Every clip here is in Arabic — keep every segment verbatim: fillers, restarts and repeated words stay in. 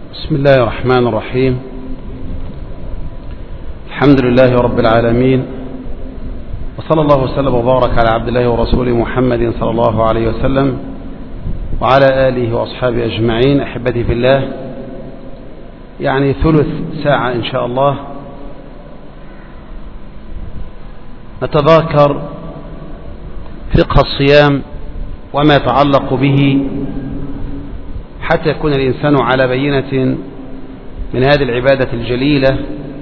بسم الله الرحمن الرحيم. الحمد لله رب العالمين، وصلى الله وسلم وبارك على عبد الله ورسوله محمد صلى الله عليه وسلم وعلى آله وأصحابه أجمعين. أحبتي في الله، يعني ثلث ساعة إن شاء الله نتذاكر فقه الصيام وما يتعلق به حتى يكون الإنسان على بينة من هذه العبادة الجليلة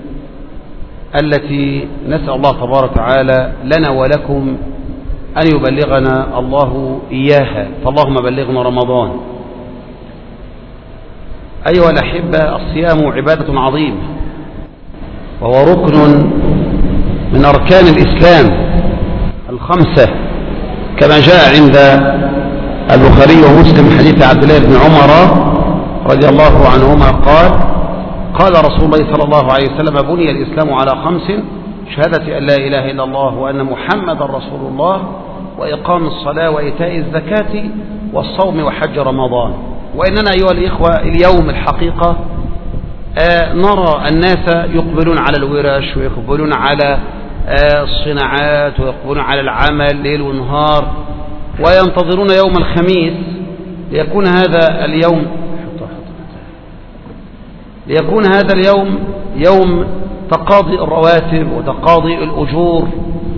التي نسأل الله تبارك وتعالى لنا ولكم أن يبلغنا الله إياها، فاللهم بلغنا رمضان. أيها الأحبة، الصيام عبادة عظيمة وهو ركن من أركان الإسلام الخمسة، كما جاء عند البخاري ومسلم حديث عبد الله بن عمر رضي الله عنهما قال: قال رسول الله صلى الله عليه وسلم: بني الإسلام على خمس: شهادة أن لا إله إلا الله وأن محمد رسول الله، وإقام الصلاة، وإيتاء الزكاة، والصوم، وحج رمضان. وإننا أيها الإخوة اليوم الحقيقة آه نرى الناس يقبلون على الورش، ويقبلون على آه الصناعات، ويقبلون على العمل ليل ونهار، وينتظرون يوم الخميس ليكون هذا اليوم ليكون هذا اليوم يوم تقاضي الرواتب وتقاضي الأجور،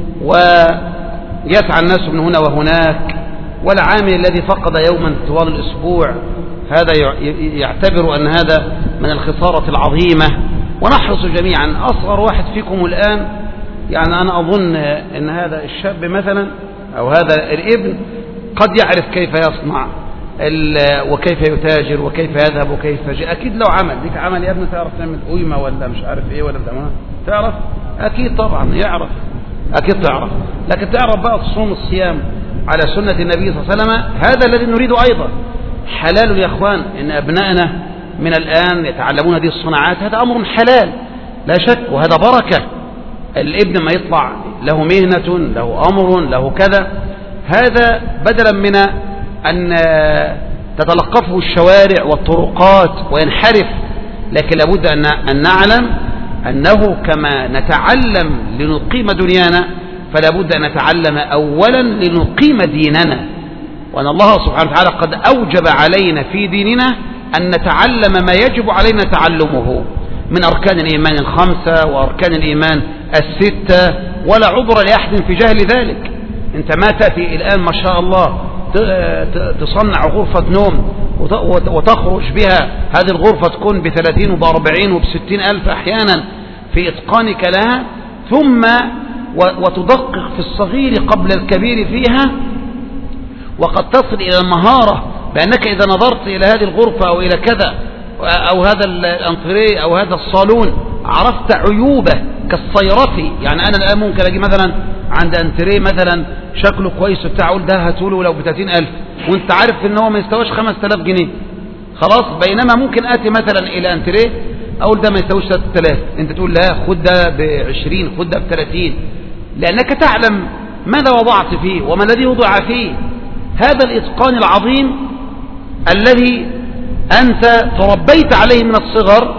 ويسعى الناس من هنا وهناك، والعامل الذي فقد يوما طوال الأسبوع هذا يعتبر أن هذا من الخسارة العظيمة. ونحرص جميعا، أصغر واحد فيكم الآن، يعني أنا أظن أن هذا الشاب مثلا أو هذا الابن قد يعرف كيف يصنع وكيف يتاجر وكيف يذهب وكيف يجي. أكيد لو عمل ليك عمل يا ابني تعرف تعمل قيمة ولا مش عارف إيه ولا بتعملها، تعرف؟ أكيد طبعا يعرف، أكيد تعرف. لكن تعرف بقى تصوم الصيام على سنة النبي صلى الله عليه وسلم، هذا الذي نريده أيضا. حلال يا أخوان إن أبنائنا من الآن يتعلمون هذه الصناعات، هذا أمر حلال لا شك، وهذا بركة. الابن ما يطلع له مهنة، له أمر، له كذا، هذا بدلا من أن تتلقفه الشوارع والطرقات وينحرف. لكن لابد أن نعلم أنه كما نتعلم لنقيم دنيانا، فلا بد أن نتعلم أولا لنقيم ديننا، وأن الله سبحانه وتعالى قد أوجب علينا في ديننا أن نتعلم ما يجب علينا تعلمه من أركان الإيمان الخمسة وأركان الإيمان الستة، ولا عذر لأحد في جهل ذلك. أنت ما تأتي الآن ما شاء الله تصنع غرفة نوم وتخرج بها، هذه الغرفة تكون بثلاثين وبأربعين وبستين ألف أحيانا في إتقانك لها، ثم وتدقق في الصغير قبل الكبير فيها، وقد تصل إلى المهارة بأنك إذا نظرت إلى هذه الغرفة أو إلى كذا أو هذا الأنتريه أو هذا الصالون عرفت عيوبه كالصيرفي. يعني أنا الآن ممكن أجي مثلا عند أنتريه مثلا شكله كويس بتاع، أقول ده هاتوله لو بثلاثين ألف، وأنت عارف إن هو ما يستواش خمس تلاف جنيه خلاص. بينما ممكن آتي مثلا إلى أنتريه أقول ده ما يستواش ثلاثة آلاف، أنت تقول لا خد ده بعشرين، خد ده بثلاثين، لأنك تعلم ماذا وضعت فيه وما الذي وضع فيه. هذا الإتقان العظيم الذي أنت تربيت عليه من الصغر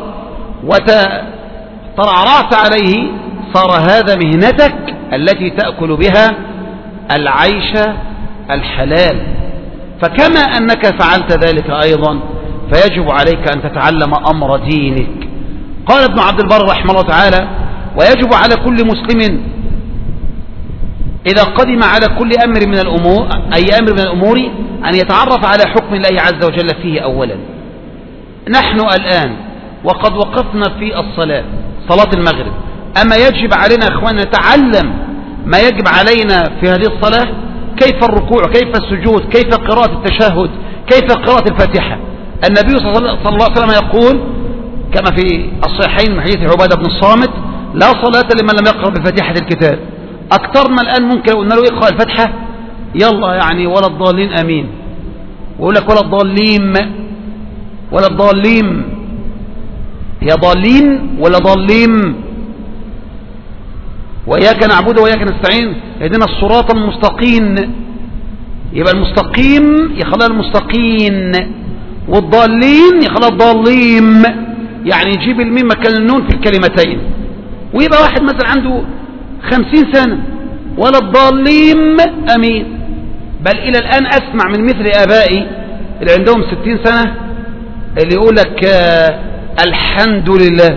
وترعرعت عليه، صار هذا مهنتك التي تأكل بها العيش الحلال. فكما أنك فعلت ذلك أيضا فيجب عليك أن تتعلم أمر دينك. قال ابن عبد البر رحمه الله تعالى: ويجب على كل مسلم إذا قدم على كل أمر من الأمور أي أمر من الأمور أن يتعرف على حكم الله عز وجل فيه أولا. نحن الآن وقد وقفنا في الصلاة، صلاة المغرب، أما يجب علينا أخواننا نتعلم ما يجب علينا في هذه الصلاة، كيف الركوع، كيف السجود، كيف قراءة التشهد، كيف قراءة الفاتحة. النبي صلى الله عليه وسلم يقول كما في الصحيحين من حديث عبادة بن الصامت: لا صلاة لمن لم يقرأ بفاتحة الكتاب. أكثرنا الآن ممكن قلنا له اقرأ الفاتحة، يلا يعني ولا الضالين أمين، ويقول لك ولا الضالين ولا الضالين، يا ضالين ولا ضالين، وإياك نعبد وإياك نستعين اهدنا الصراط المستقيم. يبقى المستقيم يخليها المستقيم، والضالين يخلى ضاليم، يعني يجيب الميم مكان النون في الكلمتين، ويبقى واحد مثلا عنده خمسين سنة ولا الضاليم أمين. بل إلى الآن أسمع من مثل آبائي اللي عندهم ستين سنة اللي يقول لك آه الحمد لله،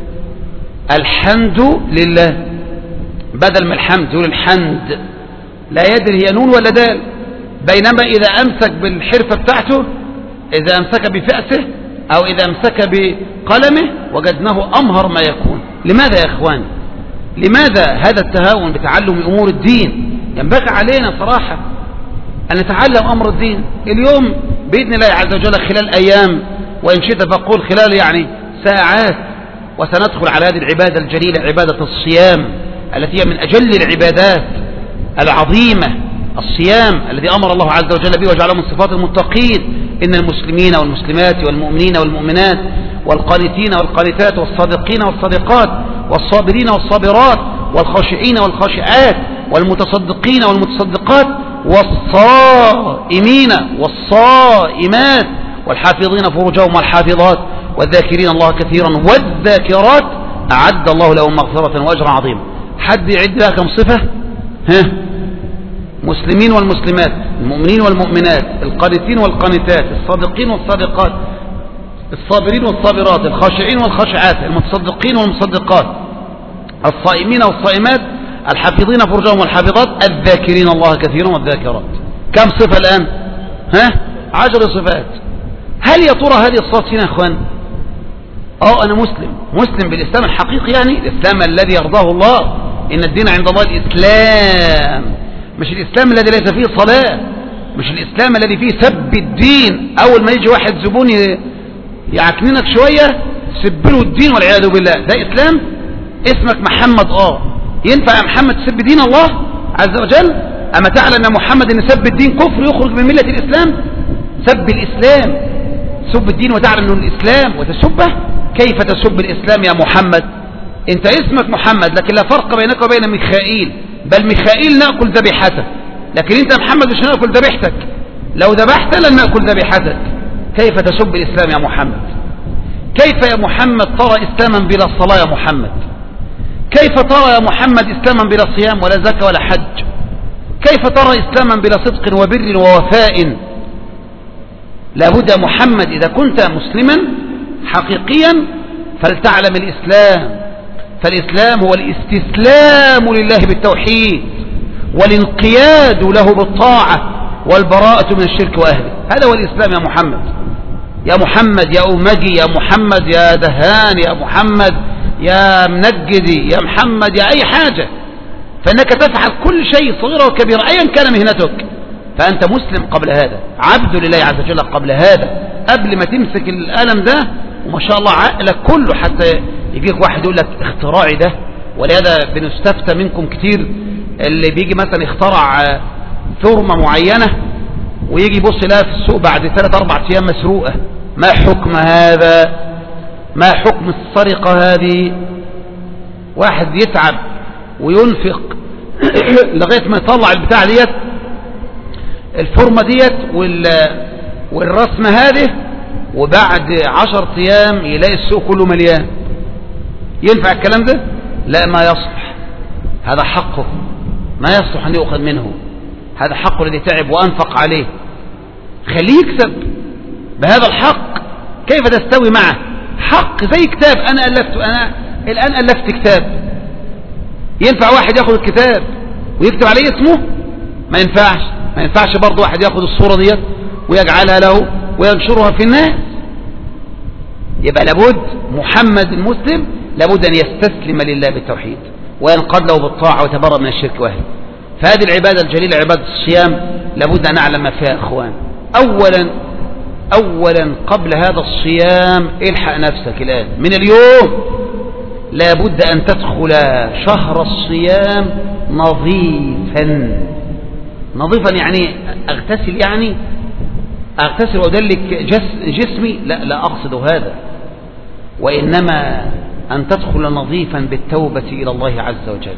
الحمد لله بدل من الحمد يقول الحمد، لا يدري هي نون ولا دال. بينما إذا أمسك بالحرفة بتاعته، إذا أمسك بفأسه أو إذا أمسك بقلمه وجدناه أمهر ما يكون. لماذا يا إخواني؟ لماذا هذا التهاون بتعلم أمور الدين؟ ينبغي علينا صراحة أن نتعلم أمر الدين اليوم بإذن الله عز وجل خلال أيام، وإن شئت فقول خلال يعني ساعات، وسندخل على هذه العبادة الجليلة، عبادة الصيام التي هي من أجل العبادات العظيمة. الصيام الذي أمر الله عز وجل به وجعله من صفات المتقين: إن المسلمين والمسلمات والمؤمنين والمؤمنات والقانتين والقانتات والصادقين والصادقات والصابرين والصابرات والخاشعين والخاشعات والمتصدقين والمتصدقات والصائمين والصائمات والحافظين فروجهم والحافظات والذاكرين الله كثيرا والذاكرات أعد الله لهم مغفرة وأجرا عظيما. حد يعد لها كم صفة؟ ها؟ مسلمين والمسلمات، المؤمنين والمؤمنات، القانتين والقانتات، الصادقين والصادقات، الصابرين والصابرات، الخاشعين والخاشعات، المتصدقين والمصدقات، الصائمين والصائمات، الحافظين فروجهم والحافظات، الذاكرين الله كثيرا والذاكرات. كم صفة الآن؟ ها؟ عشر صفات. هل يا ترى هذه الصفات فينا يا اخوان؟ اه انا مسلم، مسلم بالاسلام الحقيقي، يعني الاسلام الذي يرضاه الله. ان الدين عند الله الاسلام، مش الاسلام الذي ليس فيه صلاة، مش الاسلام الذي فيه سب الدين. اول ما يجي واحد زبون يعكننك شوية سب له الدين والعياذ بالله، ده اسلام؟ اسمك محمد، اه ينفع يا محمد تسب دين الله عز وجل؟ اما تعلم يا محمد ان سب الدين كفر يخرج من ملة الاسلام؟ سب الاسلام، سب الدين وتعلم انه الاسلام وتسبه؟ كيف تسب الاسلام يا محمد؟ انت اسمك محمد، لكن لا فرق بينك وبين ميخائيل، بل ميخائيل نأكل ذبيحته، لكن انت محمد مش نأكل ذبيحتك، لو ذبحت لن نأكل ذبيحتك. كيف تسب الاسلام يا محمد؟ كيف يا محمد ترى اسلاما بلا صلاة يا محمد؟ كيف ترى يا محمد اسلاما بلا صيام ولا زكاة ولا حج؟ كيف ترى اسلاما بلا صدق وبر ووفاء؟ لابد يا محمد إذا كنت مسلما حقيقيا فلتعلم الإسلام، فالإسلام هو الاستسلام لله بالتوحيد والانقياد له بالطاعة والبراءة من الشرك وأهله. هذا هو الإسلام يا محمد، يا محمد يا أمجي، يا محمد يا دهان، يا محمد يا منجدي، يا محمد يا أي حاجة، فإنك تفعل كل شيء صغيرة وكبيرة أيا كان مهنتك، فأنت مسلم قبل هذا، عبد لله عز وجل قبل هذا، قبل ما تمسك القلم ده وما شاء الله عقلك كله، حتى يجيك واحد يقول لك اختراعي ده. ولهذا بنستفتى منكم كتير اللي بيجي مثلا يخترع ثورمة معينة ويجي يبص لها في السوق بعد ثلاث أربع أيام مسروقة، ما حكم هذا؟ ما حكم السرقة هذه؟ واحد يتعب وينفق لغاية ما يطلع البتاع ديت، الفورمة ديت والرسمة هذه، وبعد عشر ايام يلاقي السوق كله مليان. ينفع الكلام ده؟ لا، ما يصلح، هذا حقه، ما يصلح أن يؤخذ منه، هذا حقه الذي تعب وأنفق عليه، خليه يكسب بهذا الحق. كيف تستوي معه؟ حق زي كتاب أنا ألفته، أنا الآن ألفت كتاب، ينفع واحد يأخذ الكتاب ويكتب عليه اسمه؟ ما ينفعش. ما ينفعش برضه واحد يأخذ الصورة ديت ويجعلها له وينشرها في الناس. يبقى لابد محمد المسلم لابد أن يستسلم لله بالتوحيد وينقاد له بالطاعة ويتبرأ من الشرك وأهله. فهذه العبادة الجليلة عبادة الصيام لابد أن نعلم ما فيها أخوان. أولا أولا قبل هذا الصيام الحق نفسك الآن من اليوم، لابد أن تدخل شهر الصيام نظيفا. نظيفا يعني أغتسل، يعني أغتسل وأدلك جس جسمي؟ لا لا أقصد هذا، وإنما أن تدخل نظيفا بالتوبة إلى الله عز وجل.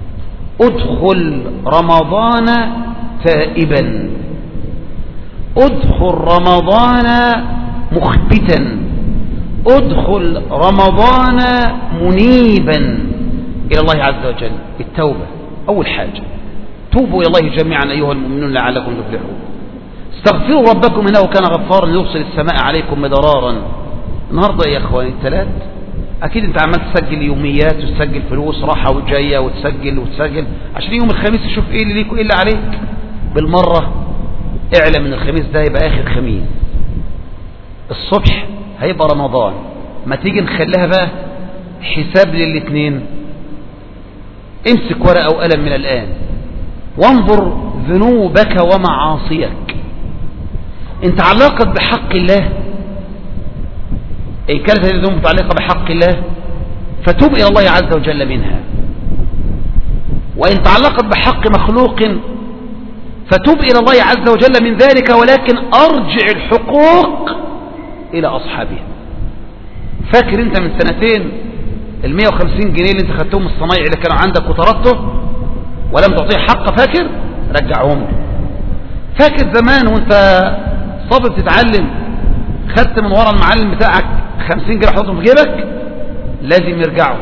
ادخل رمضان تائبا، ادخل رمضان مخبتا ادخل رمضان منيبا إلى الله عز وجل. التوبة أول حاجة، توبوا إلى الله جميعا أيها المؤمنون لعلكم تفلحون. استغفروا ربكم إنه كان غفارا يرسل السماء عليكم مدرارا. النهاردة يا إخواني الثلاث أكيد أنت عمال تسجل يوميات وتسجل فلوس راحة وجاية وتسجل وتسجل عشان يوم الخميس تشوف إيه اللي ليك وإيه اللي عليك. بالمرة اعلم من الخميس ده يبقى آخر خميس، الصبح هيبقى رمضان، ما تيجي نخليها بقى حساب للاثنين. امسك ورقة وقلم من الآن وانظر ذنوبك ومعاصيك إن تعلقت بحق الله، إن كانت هذه الذنوب متعلقة بحق الله فتوب إلى الله عز وجل منها، وإن تعلقت بحق مخلوق فتوب إلى الله عز وجل من ذلك، ولكن أرجع الحقوق إلى أصحابها. فاكر أنت من سنتين المية وخمسين جنيه اللي أنت خدتهم الصنايعي اللي كانوا عندك وطردته ولم تعطيه حق؟ فاكر؟ رجعهم. فاكر زمان وأنت صابر تتعلم خدت من ورا المعلم بتاعك خمسين جنيه حطهم في جيبك؟ لازم يرجعوا.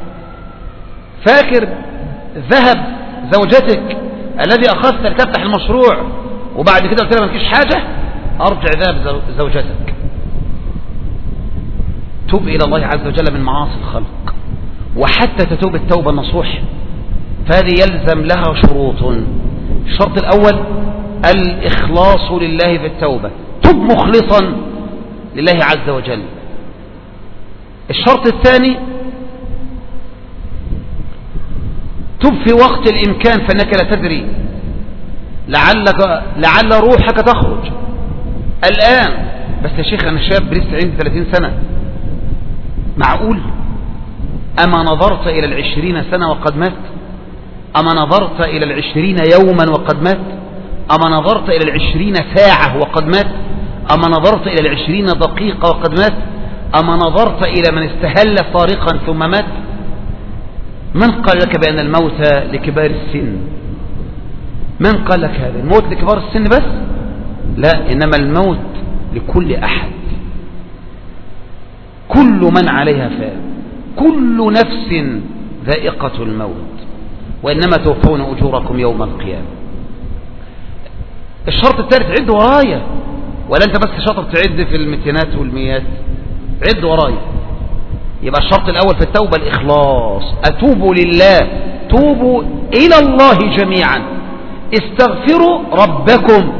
فاكر ذهب زوجتك الذي أخذت لتفتح المشروع وبعد كده قلت لها ما فيش حاجة؟ أرجع ذهب زوجتك. توب إلى الله عز وجل من معاصي الخلق، وحتى تتوب التوبة النصوح فهذه يلزم لها شروط. الشرط الأول الإخلاص لله في التوبة، تب مخلصا لله عز وجل. الشرط الثاني تب في وقت الإمكان فإنك لا تدري لعلك لعل روحك تخرج الآن. بس يا شيخ أنا شاب لسه عندي ثلاثين سنة، معقول؟ أما نظرت إلى العشرين سنة وقد مات؟ أما نظرت إلى العشرين يوما وقد مات؟ أما نظرت إلى العشرين ساعة وقد مات؟ أما نظرت إلى العشرين دقيقة وقد مات؟ أما نظرت إلى من استهل طارقا ثم مات؟ من قال لك بأن الموت لكبار السن؟ من قال لك هذا؟ الموت لكبار السن بس؟ لا، إنما الموت لكل أحد، كل من عليها فان، كل نفس ذائقة الموت، وإنما توفون أجوركم يوم القيامة. الشرط الثالث عد ورايا، ولا أنت بس شاطر تعد في المتينات والميات؟ عد ورايا. يبقى الشرط الأول في التوبة الإخلاص، أتوب لله، توبوا إلى الله جميعا، استغفروا ربكم.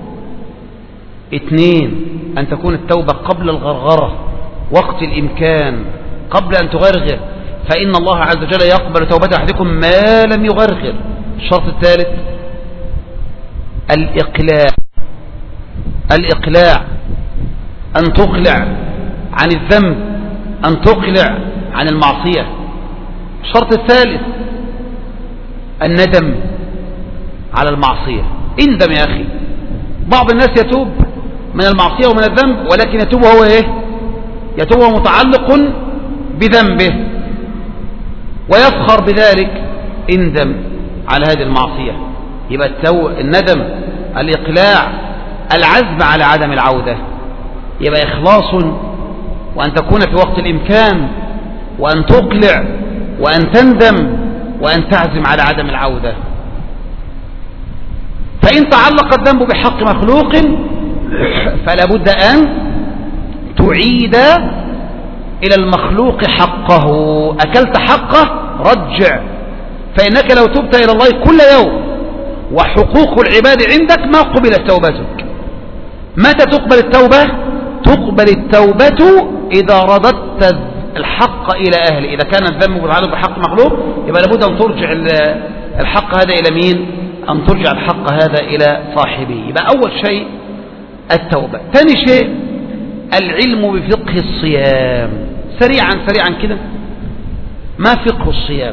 اثنين، أن تكون التوبة قبل الغرغرة، وقت الإمكان، قبل أن تغرغر، فإن الله عز وجل يقبل توبة أحدكم ما لم يغرغر. الشرط الثالث الإقلاع، الإقلاع أن تقلع عن الذنب، أن تقلع عن المعصية. الشرط الثالث الندم على المعصية. اندم يا أخي. بعض الناس يتوب من المعصية ومن الذنب ولكن يتوب هو إيه؟ يتوب هو متعلق بذنبه ويفخر بذلك. اندم على هذه المعصية. يبقى التو... الندم، الإقلاع، العزم على عدم العودة. يبقى إخلاص، وأن تكون في وقت الإمكان، وأن تقلع، وأن تندم، وأن تعزم على عدم العودة. فإن تعلق الذنب بحق مخلوق فلا بد أن تعيد إلى المخلوق حقه. أكلت حقه رجع، فإنك لو تبت إلى الله كل يوم وحقوق العباد عندك ما قبلت توبتك. متى تقبل التوبة؟ تقبل التوبة إذا رددت الحق إلى أهله. إذا كان الذنب متعلق بحق مخلوق يبقى لابد أن ترجع الحق هذا إلى مين؟ أن ترجع الحق هذا إلى صاحبه. يبقى أول شيء التوبة. ثاني شيء العلم بفقه الصيام. سريعا سريعا كده، ما فقه الصيام؟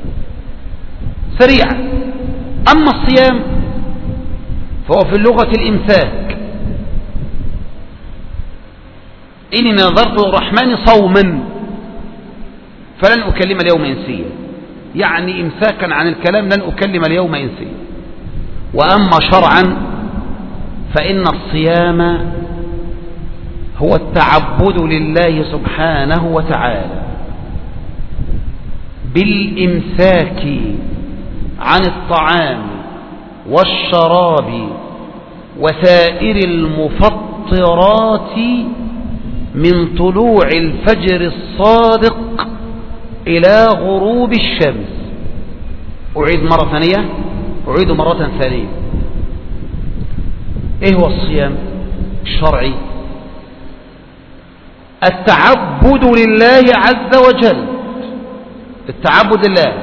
سريعا. أما الصيام فهو في اللغة الإمساك. إني نظرت للرحمن صوما فلن أكلم اليوم إنسيا، يعني إمساكا عن الكلام، لن أكلم اليوم إنسيا. وأما شرعا فإن الصيام هو التعبد لله سبحانه وتعالى بالإمساك عن الطعام والشراب وسائر المفطرات من طلوع الفجر الصادق إلى غروب الشمس. أعيد مرة ثانية أعيد مرة ثانية إيه هو الصيام الشرعي؟ التعبد لله عز وجل، التعبد لله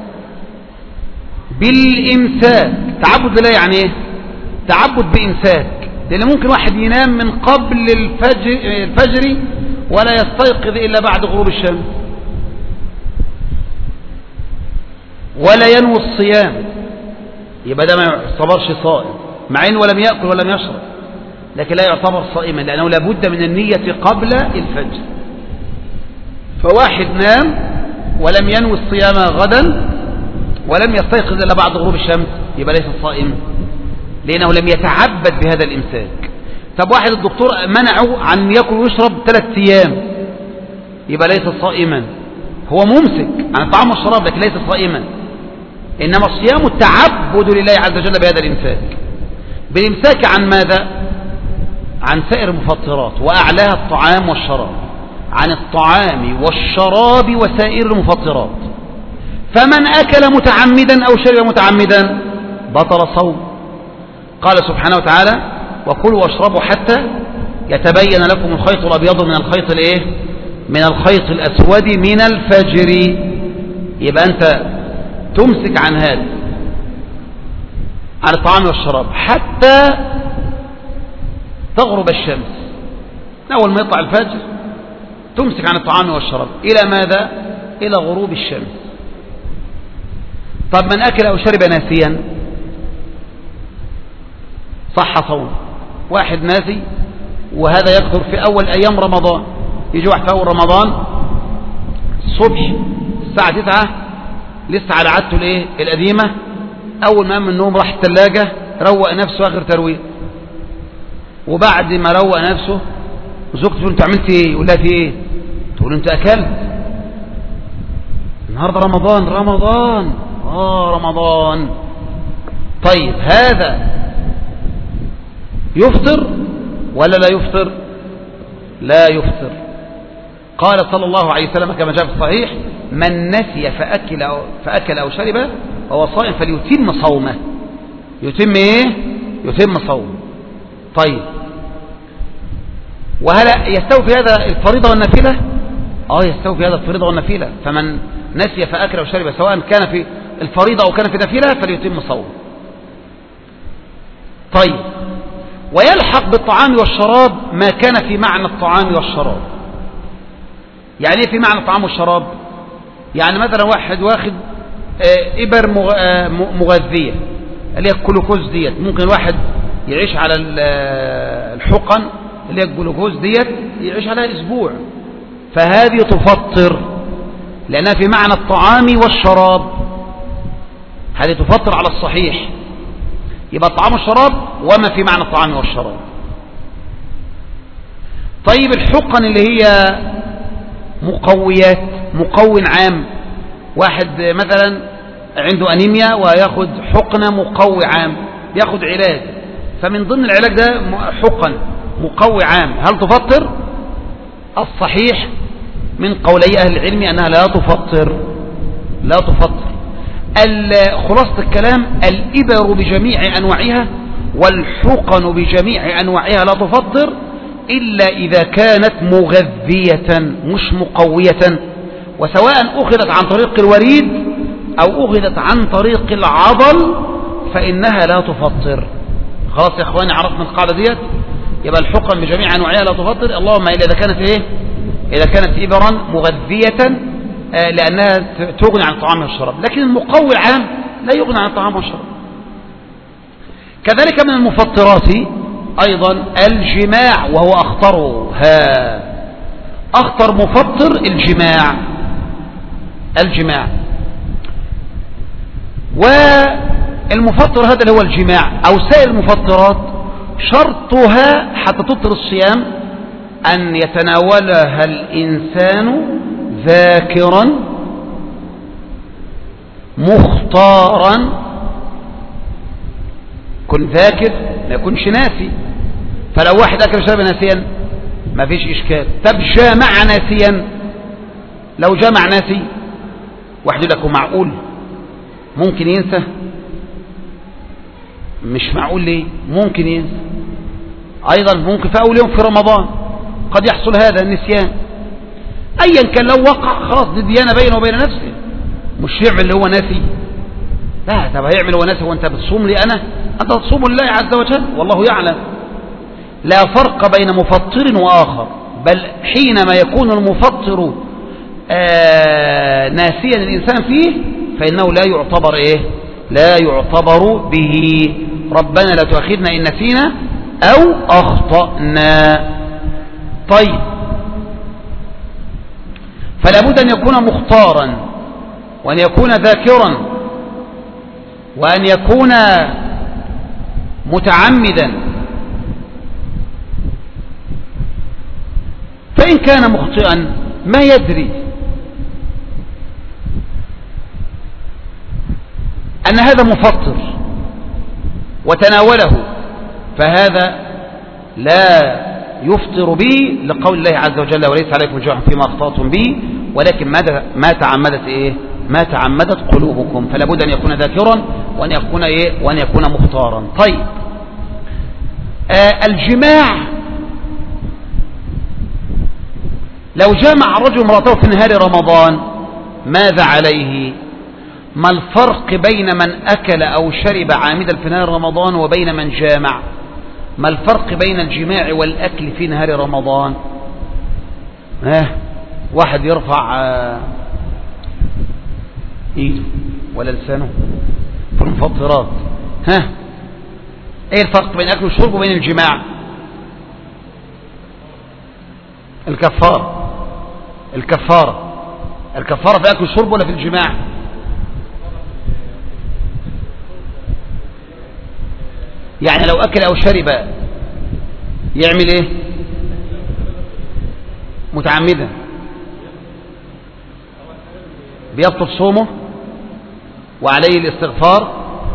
بالإمساك. تعبد لله يعني إيه؟ تعبد بإمساك، لأن ممكن واحد ينام من قبل الفجر, الفجر ولا يستيقظ إلا بعد غروب الشمس، ولا ينوي الصيام، يبقى ده ما يعتبرش صائم، مع انه لم يأكل ولم يشرب، لكن لا يعتبر صائما لأنه لابد من النية قبل الفجر. فواحد نام ولم ينوي الصيام غدا ولم يستيقظ إلا بعد غروب الشمس، يبقى ليس صائم لأنه لم يتعبد بهذا الإمساك. طب واحد الدكتور منعه عن يأكل ويشرب ثلاث أيام، يبقى ليس صائما، هو ممسك عن الطعام والشراب لكن ليس صائما. إنما الصيام التعبد لله عز وجل بهذا الإمساك، بالإمساك عن ماذا؟ عن سائر المفطرات، وأعلاها الطعام والشراب، عن الطعام والشراب وسائر المفطرات. فمن أكل متعمدا أو شرب متعمدا بطل صوم. قال سبحانه وتعالى: وكلوا واشربوا حتى يتبين لكم الخيط الأبيض من الخيط الايه من الخيط الأسود من الفجر. يبقى أنت تمسك عن هذا، عن الطعام والشراب حتى تغرب الشمس. أول ما يطلع الفجر تمسك عن الطعام والشراب إلى ماذا؟ إلى غروب الشمس. طب من أكل أو شرب ناسيا صح صوم. واحد ناسي، وهذا يكثر في أول أيام رمضان، يجي واحد في أول رمضان الصبح الساعة تسعة لسه على عادته الايه القديمة، أول ما قام من النوم راح الثلاجة روق نفسه آخر ترويق، وبعد ما روق نفسه زوجته تقول: أنت عملت إيه؟ يقول لها: في إيه؟ تقول: أنت أكلت النهارده رمضان. رمضان آه رمضان. طيب هذا يفطر ولا لا يفطر؟ لا يفطر. قال صلى الله عليه وسلم كما جاء في الصحيح: من نسي فأكل أو, فأكل أو شرب وهو صائم فليتم صومه. يتم إيه؟ يتم صومه. طيب وهل يستوي في هذا الفريضة والنافلة؟ آه يستوي في هذا الفريضة والنافلة. فمن نسي فأكل أو شرب سواء كان في الفريضة أو كان في النافلة فليتم صومه. طيب ويلحق بالطعام والشراب ما كان في معنى الطعام والشراب. يعني ايه في معنى الطعام والشراب؟ يعني مثلا واحد واخد إبر مغذية اللي هي الجلوكوز ديت، ممكن الواحد يعيش على الحقن اللي هي الجلوكوز ديت يعيش عليها أسبوع، فهذه تفطر لأنها في معنى الطعام والشراب، هذه تفطر على الصحيح. يبقى الطعام والشراب وما في معنى الطعام والشراب. طيب الحقن اللي هي مقويات، مقوٍ عام، واحد مثلا عنده أنيميا وياخد حقنة مقوي عام، ياخد علاج، فمن ضمن العلاج ده حقن مقوي عام، هل تفطر؟ الصحيح من قولي أهل العلم أنها لا تفطر، لا تفطر. خلاصة الكلام: الإبر بجميع أنواعها والحقن بجميع أنواعها لا تفطر إلا إذا كانت مغذية مش مقوية، وسواء أخذت عن طريق الوريد أو أخذت عن طريق العضل فإنها لا تفطر. خلاص يا إخواني عرفنا القاعدة ديت. يبقى الحقن بجميع أنواعها لا تفطر، اللهم إلا إذا كانت إيه؟ إذا كانت إبرا مغذية لأنها تغني عن الطعام والشراب، لكن المقوي العام لا يغني عن الطعام والشراب. كذلك من المفطرات أيضا الجماع، وهو أخطرها، أخطر مفطر الجماع. الجماع والمفطر هذا اللي هو الجماع أو سائر المفطرات شرطها حتى تبطل الصيام أن يتناولها الإنسان ذاكرا مختارا، كن ذاكر ما يكونش ناسي. فلو واحد أكل وشرب ناسيا ما فيش إشكال. طب جامع ناسيا، لو جامع ناسي واحد يقول لك معقول ممكن ينسى؟ مش معقول ليه؟ ممكن ينسى أيضا، ممكن في أول يوم في رمضان قد يحصل هذا النسيان. أيا كان لو وقع خلاص دي ديانة بينه وبين نفسه، مش يعمل اللي هو ناسي. لا، طب هيعمل هو ناسي وانت بتصوم لي أنا؟ أنت تصوم لله عز وجل والله يعلم. لا فرق بين مفطر وآخر، بل حينما يكون المفطر آه ناسيا الإنسان فيه فإنه لا يعتبر إيه؟ لا يعتبر به. ربنا لا تؤاخذنا إن نسينا أو أخطأنا. طيب، فلا بد أن يكون مختارا، وأن يكون ذاكرا، وأن يكون متعمدا. فإن كان مخطئا ما يدري أن هذا مفطر وتناوله، فهذا لا يفطر به لقول الله عز وجل وليس عليكم جناح فيما أخطأتم به ولكن ما تعمدت إيه؟ ما تعمدت قلوبكم. فلا بد أن يكون ذاكرا وأن يكون إيه؟ وأن يكون مختارا. طيب، آه الجماع، لو جامع الرجل امرأته في نهار رمضان ماذا عليه؟ ما الفرق بين من أكل أو شرب عامدا في نهار رمضان وبين من جامع؟ ما الفرق بين الجماع والأكل في نهار رمضان؟ ها، واحد يرفع ايده ولا لسانه في المفطرات. ها، ايه الفرق بين الأكل والشرب وبين الجماع؟ الكفارة. الكفارة الكفارة في الأكل والشرب ولا في الجماع؟ يعني لو أكل أو شرب يعمل إيه؟ متعمدا بيبطل صومه وعليه الاستغفار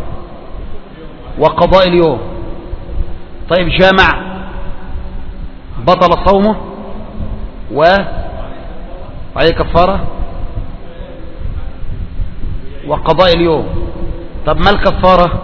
وقضاء اليوم. طيب، جامع بطل صومه وعليه كفارة وقضاء اليوم. طب ما الكفارة؟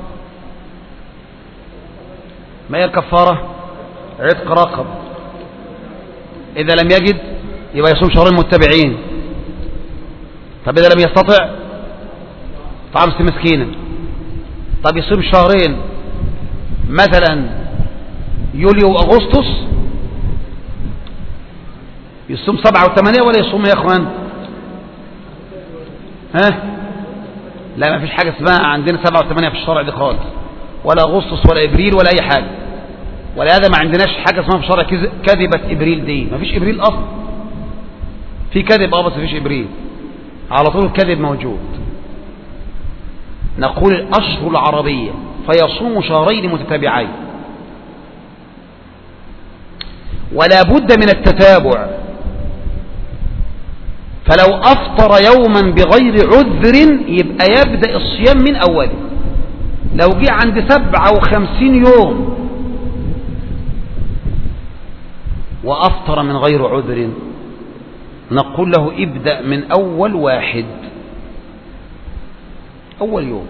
ما هي الكفارة؟ عتق رقب. إذا لم يجد يبقى يصوم شهرين متبعين. طب إذا لم يستطع طعام ست مسكينة. طب يصوم شهرين مثلا يوليو وأغسطس، يصوم سبعة وثمانية ولا يصوم يا أخوان؟ ها؟ لا، ما فيش حاجة اسمها عندنا سبعة وثمانية في الشرع دي خالص، ولا أغسطس ولا إبريل ولا أي حاجة. ولهذا ما عندناش حاجة اسمها في الشرع كذبة إبريل دي، ما فيش إبريل أصلا. في كذب اه بس ما فيش إبريل، على طول الكذب موجود. نقول الأشهر العربية فيصوم شهرين متتابعين، ولا بد من التتابع. فلو أفطر يوما بغير عذر يبقى يبدأ الصيام من أوله. لو جه عند سبعة وخمسين يوم وأفطر من غير عذر نقول له ابدأ من أول واحد، أول يوم.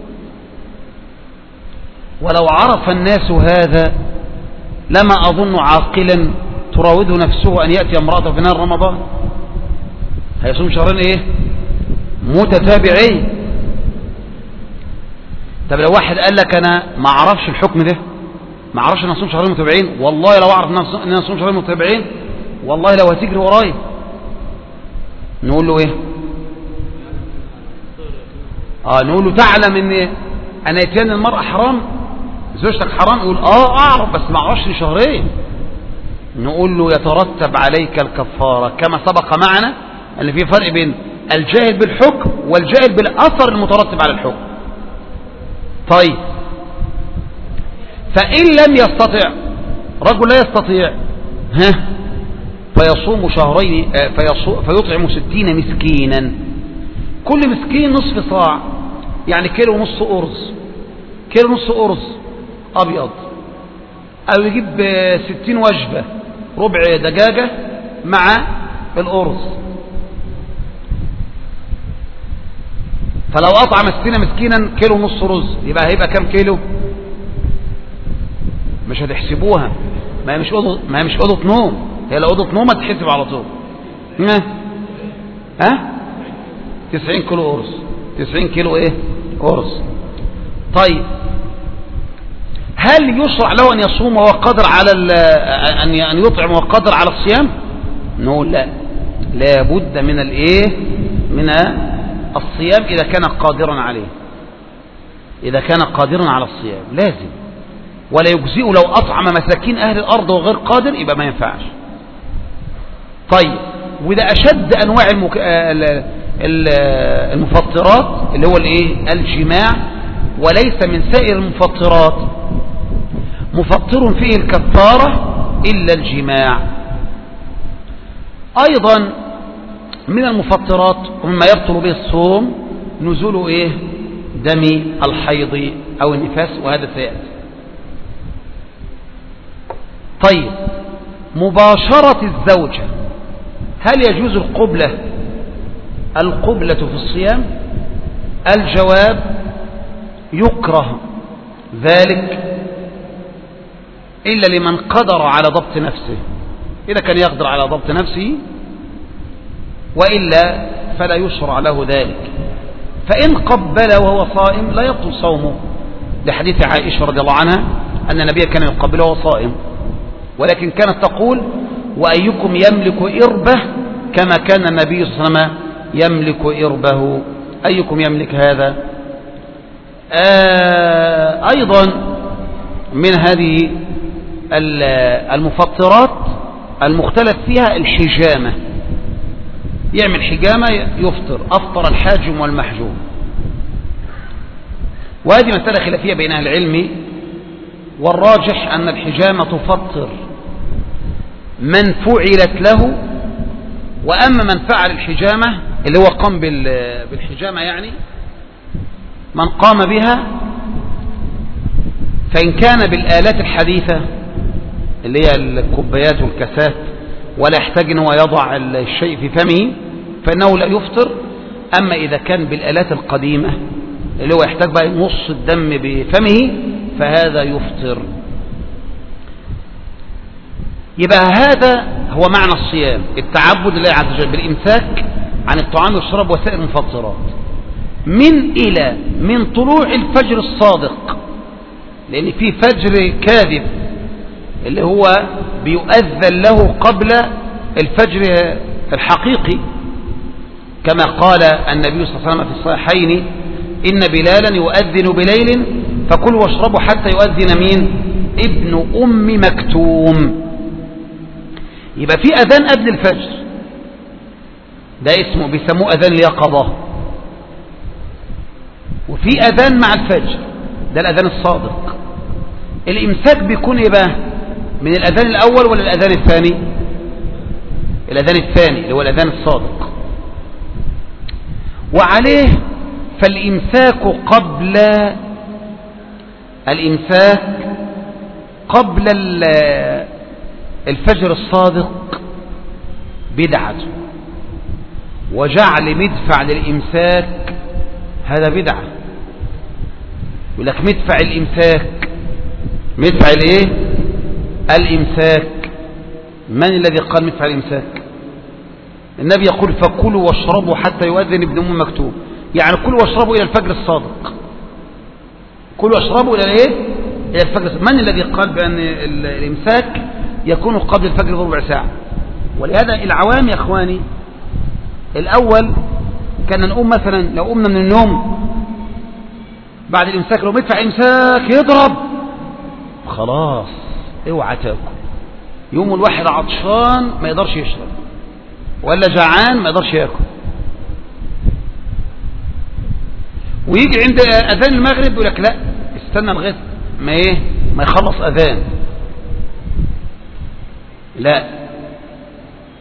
ولو عرف الناس هذا لما أظن عاقلا تراوده نفسه أن يأتي امرأته في نهار رمضان. هيصوم شهرين إيه؟ متتابعين. طب لو واحد قال لك أنا ما أعرفش الحكم ده، ما أعرفش أن أصوم شهرين متتابعين، والله لو أعرف أن أصوم شهرين متتابعين والله لو هتجري وراي، نقول له إيه؟ آه نقول له تعلم أن أن يتيان المرأة حرام، زوجتك حرام؟ يقول آه أعرف بس ما أعرفش شهرين. نقول له يترتب عليك الكفارة، كما سبق معنا أن في فرق بين الجاهل بالحكم والجاهل بالأثر المترتب على الحكم. طيب، فإن لم يستطع، رجل لا يستطيع، ها فيصوم شهرين فيطعم ستين مسكينا، كل مسكين نصف صاع، يعني كيلو ونص أرز، كيلو ونص أرز أبيض، أو يجيب ستين وجبة ربع دجاجة مع الأرز. فلو أطعم ستين مسكينا كيلو ونص رز يبقى هيبقى كم كيلو؟ مش هتحسبوها، ما هي مش أوضة، ما هي مش أوضة نوم، هي لو أوضة نوم هتحسب على طول. ها ها تسعين كيلو أرز، تسعين كيلو إيه أرز. طيب هل يشرع له أن يصوم وهو قادر على أن أن يطعم وهو قادر على الصيام؟ نقول لا، لا بد من الإيه من الصيام إذا كان قادرا عليه، إذا كان قادرا على الصيام لازم، ولا يجزئ لو أطعم مساكين أهل الأرض وغير قادر يبقى ما ينفعش. طيب وده أشد أنواع المك... المفطرات اللي هو الإيه الجماع، وليس من سائر المفطرات مفطر فيه الكفارة إلا الجماع. أيضا من المفطرات ومما يبطل به الصوم نزول إيه دم الحيض أو النفاس، وهذا سيأتي. طيب مباشرة الزوجة، هل يجوز القبلة القبلة في الصيام؟ الجواب يكره ذلك إلا لمن قدر على ضبط نفسه، إذا كان يقدر على ضبط نفسه، وإلا فلا يشرع له ذلك. فإن قبل وهو صائم لا يبطل صومه، لحديث عائشة رضي الله عنها أن النبي كان يقبله وهو صائم، ولكن كانت تقول وأيكم يملك إربه كما كان النبي صلى الله عليه وسلم يملك إربه. أيكم يملك هذا؟ آه أيضا من هذه المفطرات المختلف فيها الحجامة، يعمل حجامة يفطر، أفطر الحاجم والمحجوم، وهذه مسألة خلافية بين أهل العلم، والراجح أن الحجامة تفطر من فعلت له، وأما من فعل الحجامة اللي هو قام بالحجامة يعني من قام بها، فإن كان بالآلات الحديثة اللي هي الكوبايات والكاسات ولا يحتاج أنه يضع الشيء في فمه فإنه لا يفطر. أما إذا كان بالآلات القديمة اللي هو يحتاج بقى نص الدم بفمه فهذا يفطر. يبقى هذا هو معنى الصيام، التعبد لله عز وجل بالإمساك عن الطعام والشراب وسائر المفطرات من إلى من طلوع الفجر الصادق، لأن في فجر كاذب اللي هو بيؤذن له قبل الفجر الحقيقي، كما قال النبي صلى الله عليه وسلم في الصحيحين إن بلالا يؤذن بليل فكلوا واشربوا حتى يؤذن مين؟ ابن أم مكتوم. يبقى في أذان قبل الفجر، ده اسمه بيسموه أذان اليقظة، وفي أذان مع الفجر ده الأذان الصادق. الإمساك بيكون إيه بقى؟ من الأذان الأول ولا الأذان الثاني؟ الأذان الثاني اللي هو الأذان الصادق. وعليه فالإمساك قبل الإمساك قبل الفجر الصادق بدعة، وجعل مدفع للإمساك هذا بدعة. يقول لك مدفع الإمساك، مدفع الايه الإمساك، من الذي قال مدفع الإمساك؟ النبي يقول فكلوا واشربوا حتى يؤذن ابن أم مكتوم، يعني كلوا واشربوا إلى الفجر الصادق، كلوا واشربوا إلى الايه إلى الفجر الصادق. من الذي قال بأن الإمساك يكون قبل الفجر بربع ساعة؟ ولهذا العوام يا اخواني الأول كان نقوم مثلا لو قمنا من النوم بعد الإمساك، لو مدفع إمساك يضرب خلاص اوعى تاكل، يوم الواحد عطشان ما يقدرش يشرب، ولا جعان ما يقدرش ياكل. ويجي عند أذان المغرب يقول لك لا استنى لغايه ما ايه ما يخلص أذان، لا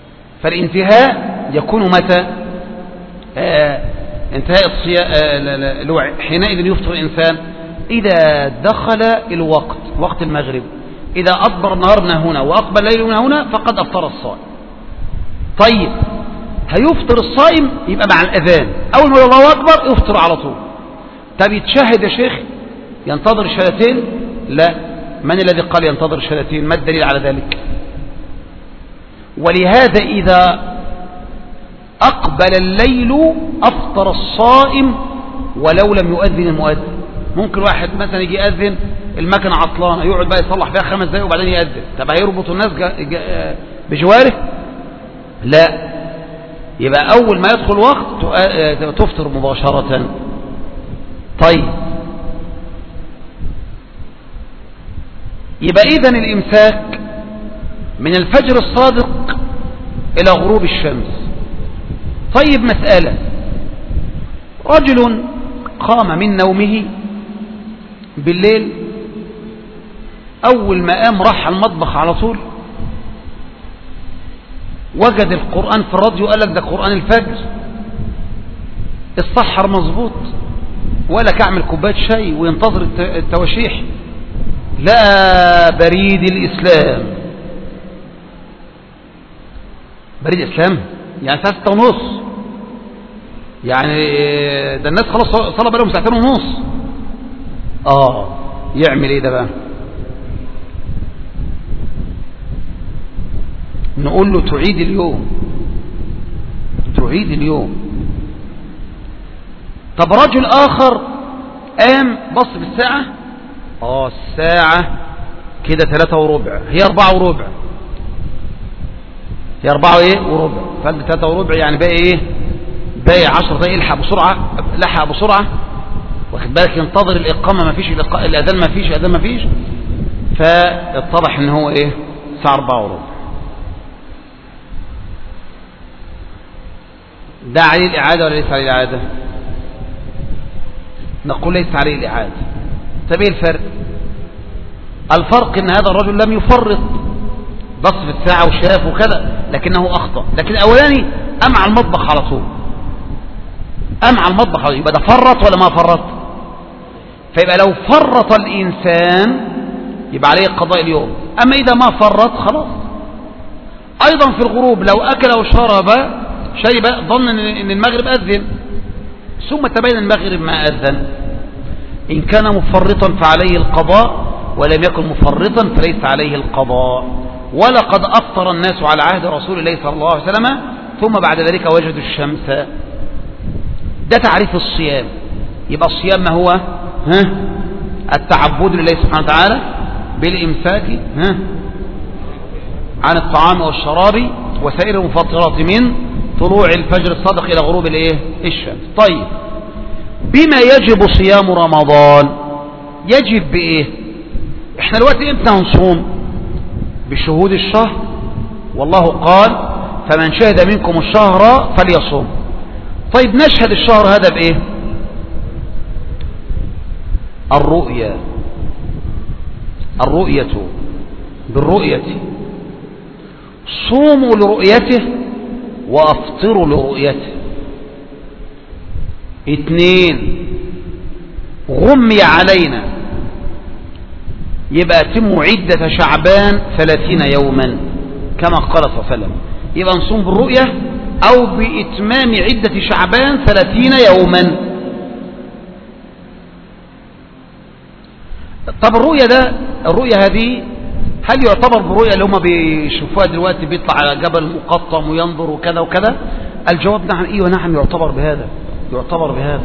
فالانتهاء يكون متى؟ آه انتهاء الصيام آه حينئذ يفطر الإنسان إذا دخل الوقت، وقت المغرب. إذا أدبر النهار من هنا وأقبل الليل من هنا فقد أفطر الصائم. طيب هيفطر الصائم يبقى مع الأذان، أول ما الله أكبر يفطر على طول. طب يتشهد يا شيخ، ينتظر الشهادتين؟ لا. من الذي قال ينتظر الشهادتين؟ ما الدليل على ذلك؟ ولهذا إذا أقبل الليل أفطر الصائم ولو لم يؤذن المؤذن. ممكن واحد مثلا يجي يأذن المكنة عطلانة، يقعد بقى يصلح فيها خمس دقايق وبعدين يأذن. طب هيربط الناس بجواره؟ لا. يبقى أول ما يدخل وقت تفطر مباشرة. طيب يبقى إذن الإمساك من الفجر الصادق إلى غروب الشمس. طيب مسألة، رجل قام من نومه بالليل، أول ما قام راح المطبخ على طول، وجد القرآن في الراديو قال لك ده قرآن الفجر، السحر مظبوط، ولا كعمل كوبايه شاي وينتظر التواشيح، لا بريد الإسلام. بريد الإسلام يعني الساعة ستة ونص، يعني ده الناس خلاص صلى بقالهم ساعتين ونص. اه يعمل ايه ده بقى؟ نقول له تعيد اليوم، تعيد اليوم. طب رجل آخر قام بص بالساعة، اه الساعة كده ثلاثة وربع، هي أربعة وربع، هي أربعة ايه وربع، فقال ثلاثة وربع يعني باقي ايه؟ باقي عشر دقايق، الحق بسرعة، لحق بسرعة، واخد بالك، ينتظر الإقامة، ما فيش الأذان، ما فيش الأذان، ما فيش، فاتضح ان هو ايه؟ الساعة أربعة وربع. ده عليه الإعادة ولا ليس عليه الإعادة؟ نقول ليس عليه الإعادة. طب ايه الفرق؟ الفرق ان هذا الرجل لم يفرط، بص في الساعة وشاف وكذا، لكنه أخطأ. لكن الأولاني قام على المطبخ على طول، قام على المطبخ على طول، يبقى ده فرط ولا ما فرط؟ فيبقى لو فرط الإنسان يبقى عليه قضاء اليوم. أما إذا ما فرط خلاص. أيضا في الغروب لو أكل وشرب شرب ظن أن المغرب أذن، ثم تبين المغرب ما أذن، إن كان مفرطا فعليه القضاء، ولم يكن مفرطا فليس عليه القضاء. ولقد أفطر الناس على عهد رسول الله صلى الله عليه وسلم ثم بعد ذلك وجدوا الشمس. ده تعريف الصيام. يبقى الصيام ما هو؟ ها؟ التعبد لله سبحانه وتعالى بالإمساك ها؟ عن الطعام والشراب وسائر المفطرات من طلوع الفجر الصادق إلى غروب الايه؟ الشمس. طيب بما يجب صيام رمضان؟ يجب بإيه؟ احنا دلوقتي امتى هنصوم؟ بشهود الشهر، والله قال فمن شهد منكم الشهر فليصوم. طيب نشهد الشهر هذا بإيه؟ الرؤية، الرؤية بالرؤية، صوموا لرؤيته وأفطروا لرؤيته. اثنين غمي علينا، يبقى تم عدة شعبان ثلاثين يوما كما قال صلى الله عليه وسلم. يبقى نصوم بالرؤية أو بإتمام عدة شعبان ثلاثين يوما. طب الرؤية ده، الرؤية هذه هل يعتبر بالرؤية اللي هم بيشوفوها دلوقتي بيطلع على جبل مقطم وينظر وكذا وكذا؟ الجواب نعم، ايوه نعم يعتبر بهذا، يعتبر بهذا،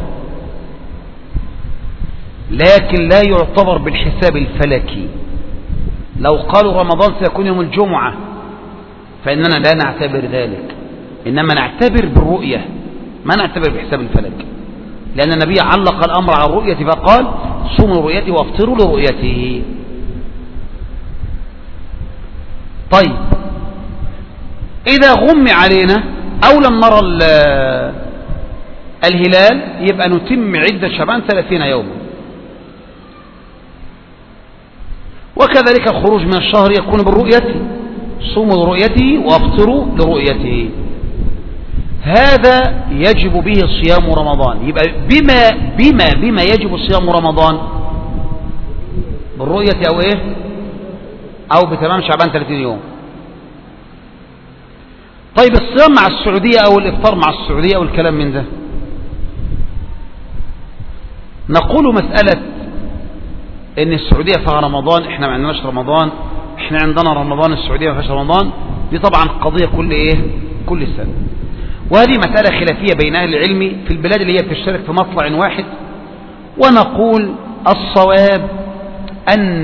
لكن لا يعتبر بالحساب الفلكي. لو قالوا رمضان سيكون يوم الجمعة فإننا لا نعتبر ذلك، إنما نعتبر بالرؤية، ما نعتبر بحساب الفلك، لأن النبي علق الأمر على الرؤية فقال صوموا لرؤيته وافطروا لرؤيته. طيب إذا غمي علينا أو لم نرى الهلال يبقى نتم عدة شعبان ثلاثين يوما. وكذلك الخروج من الشهر يكون بالرؤية، صوموا لرؤيته وافطروا لرؤيته. هذا يجب به صيام رمضان. يبقى بما بما بما يجب صيام رمضان؟ بالرؤية أو إيه؟ أو بتمام شعبان ثلاثين يوم. طيب الصيام مع السعودية أو الإفطار مع السعودية أو الكلام من ده، نقول مسألة إن السعودية فيها رمضان، إحنا ما عندناش رمضان، إحنا عندنا رمضان، السعودية ما فيهاش رمضان، دي طبعا قضية كل إيه؟ كل سنة. وهذه مسألة خلافية بين أهل العلم في البلاد اللي هي بتشترك في مطلع واحد. ونقول الصواب أن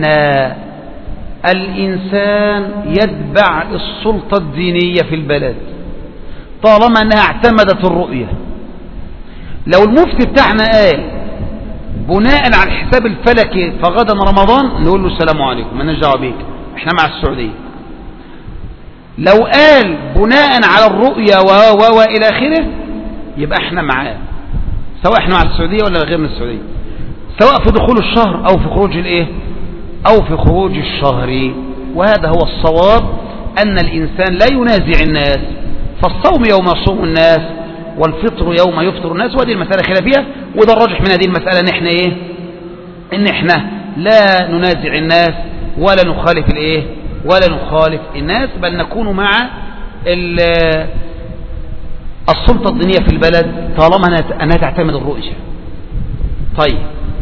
الإنسان يتبع السلطة الدينية في البلد طالما أنها اعتمدت الرؤية. لو المفتي بتاعنا قال بناء على الحساب الفلكي فغدا رمضان، نقول له السلام عليكم، ما نرجع بيك، احنا مع السعودية. لو قال بناء على الرؤية و و إلى آخره، يبقى احنا معاه، سواء احنا مع السعودية ولا غير من السعودية، سواء في دخول الشهر أو في خروج الايه أو في خروج الشهر. وهذا هو الصواب، أن الإنسان لا ينازع الناس، فالصوم يوم يصوم الناس والفطر يوم يفطر الناس. وهذه المسألة خلافية، وده الراجح من هذه المسألة ان احنا ايه ان احنا لا ننازع الناس ولا نخالف الايه ولا نخالف الناس، بل نكون مع السلطة الدينية في البلد طالما أنها تعتمد الرؤية. طيب،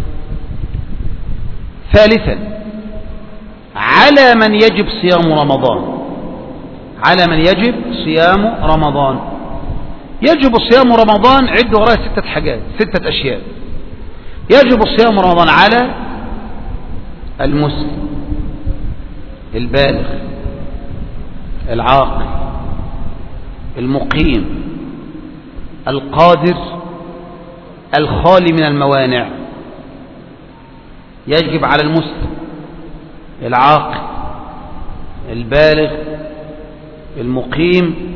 ثالثا، على من يجب صيام رمضان. على من يجب صيام رمضان. يجب صيام رمضان، عد وراء ستة حاجات، ستة أشياء. يجب صيام رمضان على المسلم البالغ العاقل المقيم القادر الخالي من الموانع. يجب على المسلم العاقل البالغ المقيم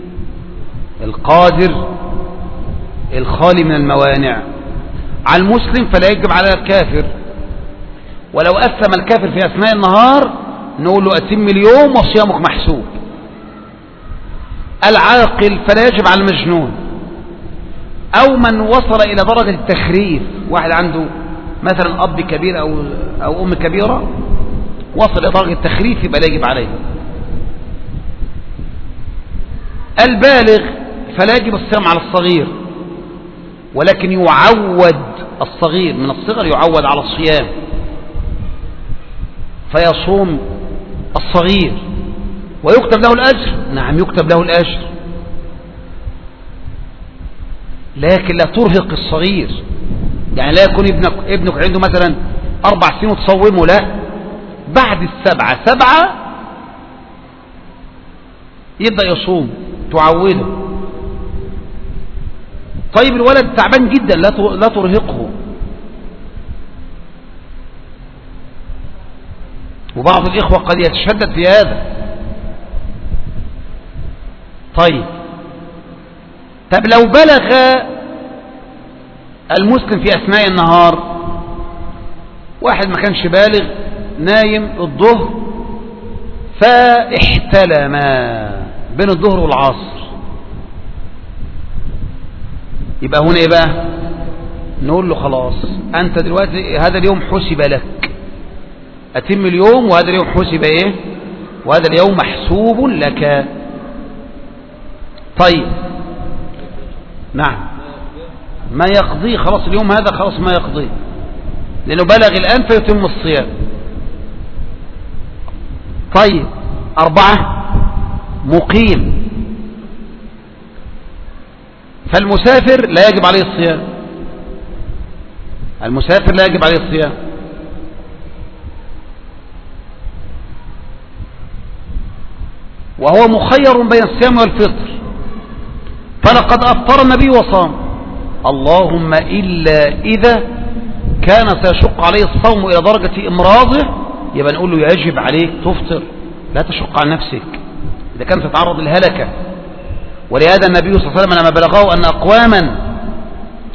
القادر الخالي من الموانع. على المسلم فلا يجب على الكافر، ولو أثم الكافر في أثناء النهار نقول له أتم اليوم وصيامك محسوب. العاقل فلا يجب على المجنون أو من وصل إلى درجة التخريف، واحد عنده مثلا أب كبير أو, أو أم كبيرة وصل إلى درجة التخريف يبقى لا يجب عليه. البالغ فلا يجب الصيام على الصغير، ولكن يعود الصغير من الصغر يعود على الصيام فيصوم الصغير ويكتب له الأجر. نعم يكتب له الأجر، لكن لا ترهق الصغير. يعني لا يكون ابنك ابنك عنده مثلا أربع سنين وتصومه، لا، بعد السبعة سبعة يبدأ يصوم، تعوده. طيب الولد تعبان جدا، لا ترهقه. وبعض الإخوة قد يتشدد في هذا. طيب طب لو بلغ المسلم في أثناء النهار، واحد ما كانش بالغ نايم الظهر فاحتلم بين الظهر والعصر، يبقى هنا ايه بقى؟ نقول له خلاص انت دلوقتي هذا اليوم حسب لك، اتم اليوم وهذا اليوم حسب ايه وهذا اليوم محسوب لك. طيب نعم، ما يقضي خلاص اليوم هذا، خلاص ما يقضي لأنه بلغ الآن فيتم الصيام. طيب أربعة، مقيم، فالمسافر لا يجب عليه الصيام، المسافر لا يجب عليه الصيام. وهو مخير بين الصيام والفطر، فلقد أفطر النبي وصام، اللهم إلا إذا كان سيشق عليه الصوم إلى درجة إمراضه، يبقى نقول له يجب عليك تفطر، لا تشق عن نفسك إذا كان تتعرض للهلكة. ولهذا النبي صلى الله عليه وسلم لما بلغه أن أقواما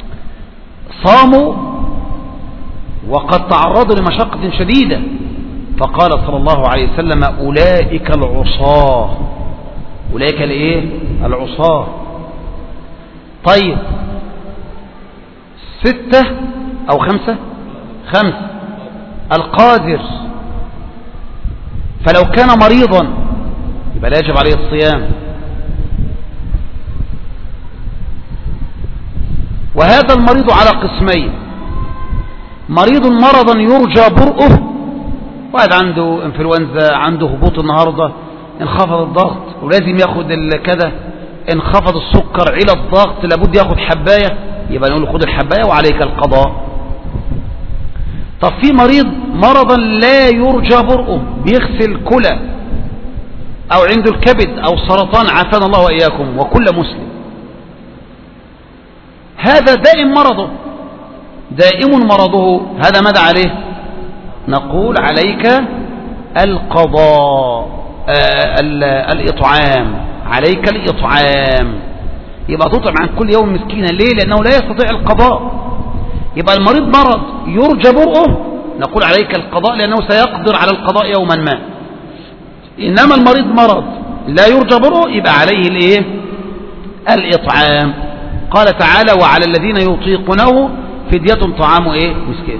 صاموا وقد تعرضوا لمشقة شديدة فقال صلى الله عليه وسلم أولئك العصاة. أولئك الإيه؟ العصاة. طيب ستة أو خمسة؟ خمسة. القادر، فلو كان مريضا يبقى لا يجب عليه الصيام. وهذا المريض على قسمين: مريض مرضا يرجى برؤه، واحد عنده انفلونزا، عنده هبوط النهارده، انخفض الضغط ولازم ياخد كذا، انخفض السكر، علا الضغط، لابد ياخد حبايه، يبقى نقول له خد الحبايه وعليك القضاء. طب في مريض مرضا لا يرجى برؤه، بيغسل كلى او عنده الكبد او سرطان، عافانا الله واياكم وكل مسلم، هذا دائم مرضه، دائم مرضه، هذا ماذا عليه؟ نقول عليك القضاء، آه الإطعام، عليك الإطعام، يبقى تطعم عن كل يوم مسكينا. ليه؟ لأنه لا يستطيع القضاء. يبقى المريض مرض يرجى برؤه، نقول عليك القضاء لأنه سيقدر على القضاء يوما ما. إنما المريض مرض لا يرجى برؤه يبقى عليه الإيه؟ الإطعام. قال تعالى: وعلى الذين يطيقونه فدية طعام إيه؟ مسكين.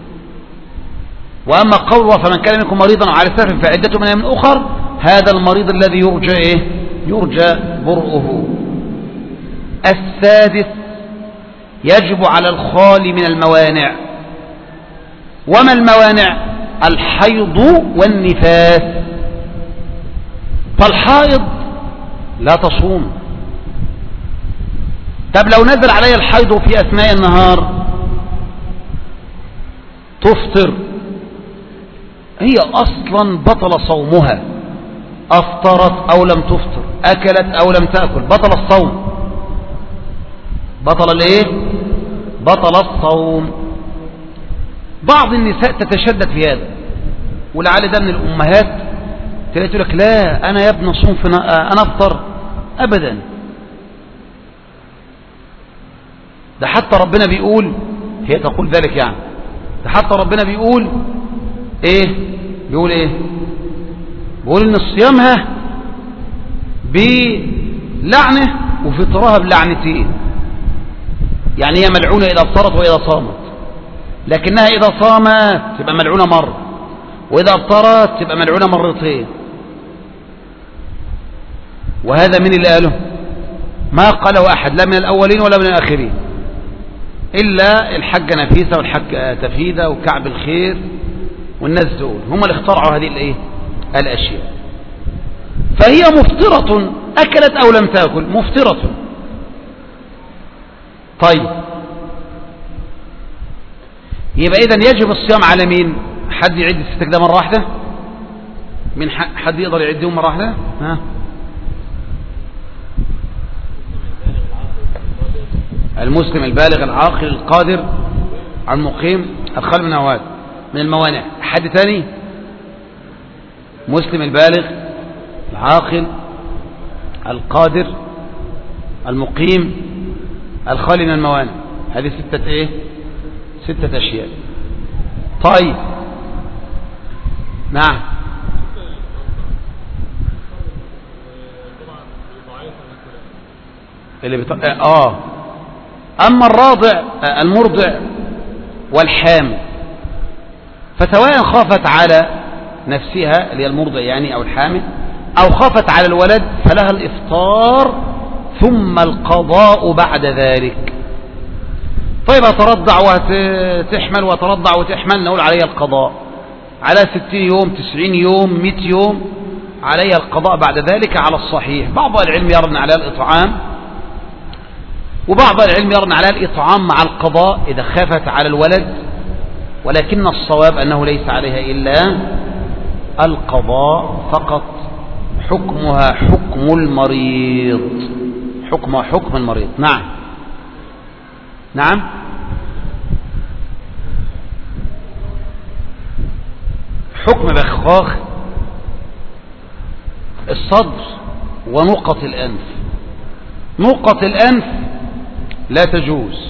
وأما قوله: فمن كان منكم مريضا أو على سفر فعدة من أيام أخر، هذا المريض الذي يرجى إيه؟ يرجى برؤه. السادس: يجب على الخالي من الموانع. وما الموانع؟ الحيض والنفاس. فالحائض لا تصوم. طب لو نزل علي الحيض في أثناء النهار تفطر، هي أصلا بطل صومها، أفطرت أو لم تفطر، أكلت أو لم تأكل، بطل الصوم. بطل الايه؟ بطل الصوم. بعض النساء تتشدد في هذا، ولعل ده من الأمهات تلاقي تقول لك: لا أنا يا ابن صوم في أنا أفطر أبدا. ده حتى ربنا بيقول، هي تقول ذلك يعني، ده حتى ربنا بيقول ايه؟ بيقول ايه؟ بيقول ان صيامها بلعنة وفطرها بلعنتين. يعني هي ملعونة إذا افطرت وإذا صامت، لكنها إذا صامت تبقى ملعونة مرة، وإذا افطرت تبقى ملعونة مرتين. وهذا من اللي قاله؟ ما قاله أحد، لا من الأولين ولا من الآخرين، إلا الحاجة نفيسة والحاجة تفيدة وكعب الخير والناس دول، هم اللي اخترعوا هذه الايه؟ الأشياء. فهي مفطرة، أكلت أو لم تأكل مفطرة. طيب يبقى إذن يجب الصيام على مين؟ حد يعد الستة كده مرة واحدة؟ من حد يقدر يعدهم مرة واحدة؟ ها؟ المسلم البالغ العاقل القادر المقيم الخالي من الأواد من الموانع. حد تاني؟ مسلم البالغ العاقل القادر المقيم الخالي من الموانع. هذه ستة ايه؟ ستة اشياء. طيب نعم. اللي بت... اه اما الراضع المرضع والحامل، فسواء خافت على نفسها اللي هي المرضع يعني او الحامل، او خافت على الولد، فلها الافطار ثم القضاء بعد ذلك. طيب هترضع وتحمل وترضع وتحمل، نقول عليها القضاء على ستين يوم، تسعين يوم، مئة يوم، عليها القضاء بعد ذلك على الصحيح. بعض العلم يرن على الإطعام، وبعض العلم يرن على الإطعام مع القضاء إذا خافت على الولد، ولكن الصواب أنه ليس عليها إلا القضاء فقط. حكمها حكم المريض، حكمها حكم المريض. نعم نعم. حكم بخاخ الصدر ونقط الأنف. نقط الأنف لا تجوز،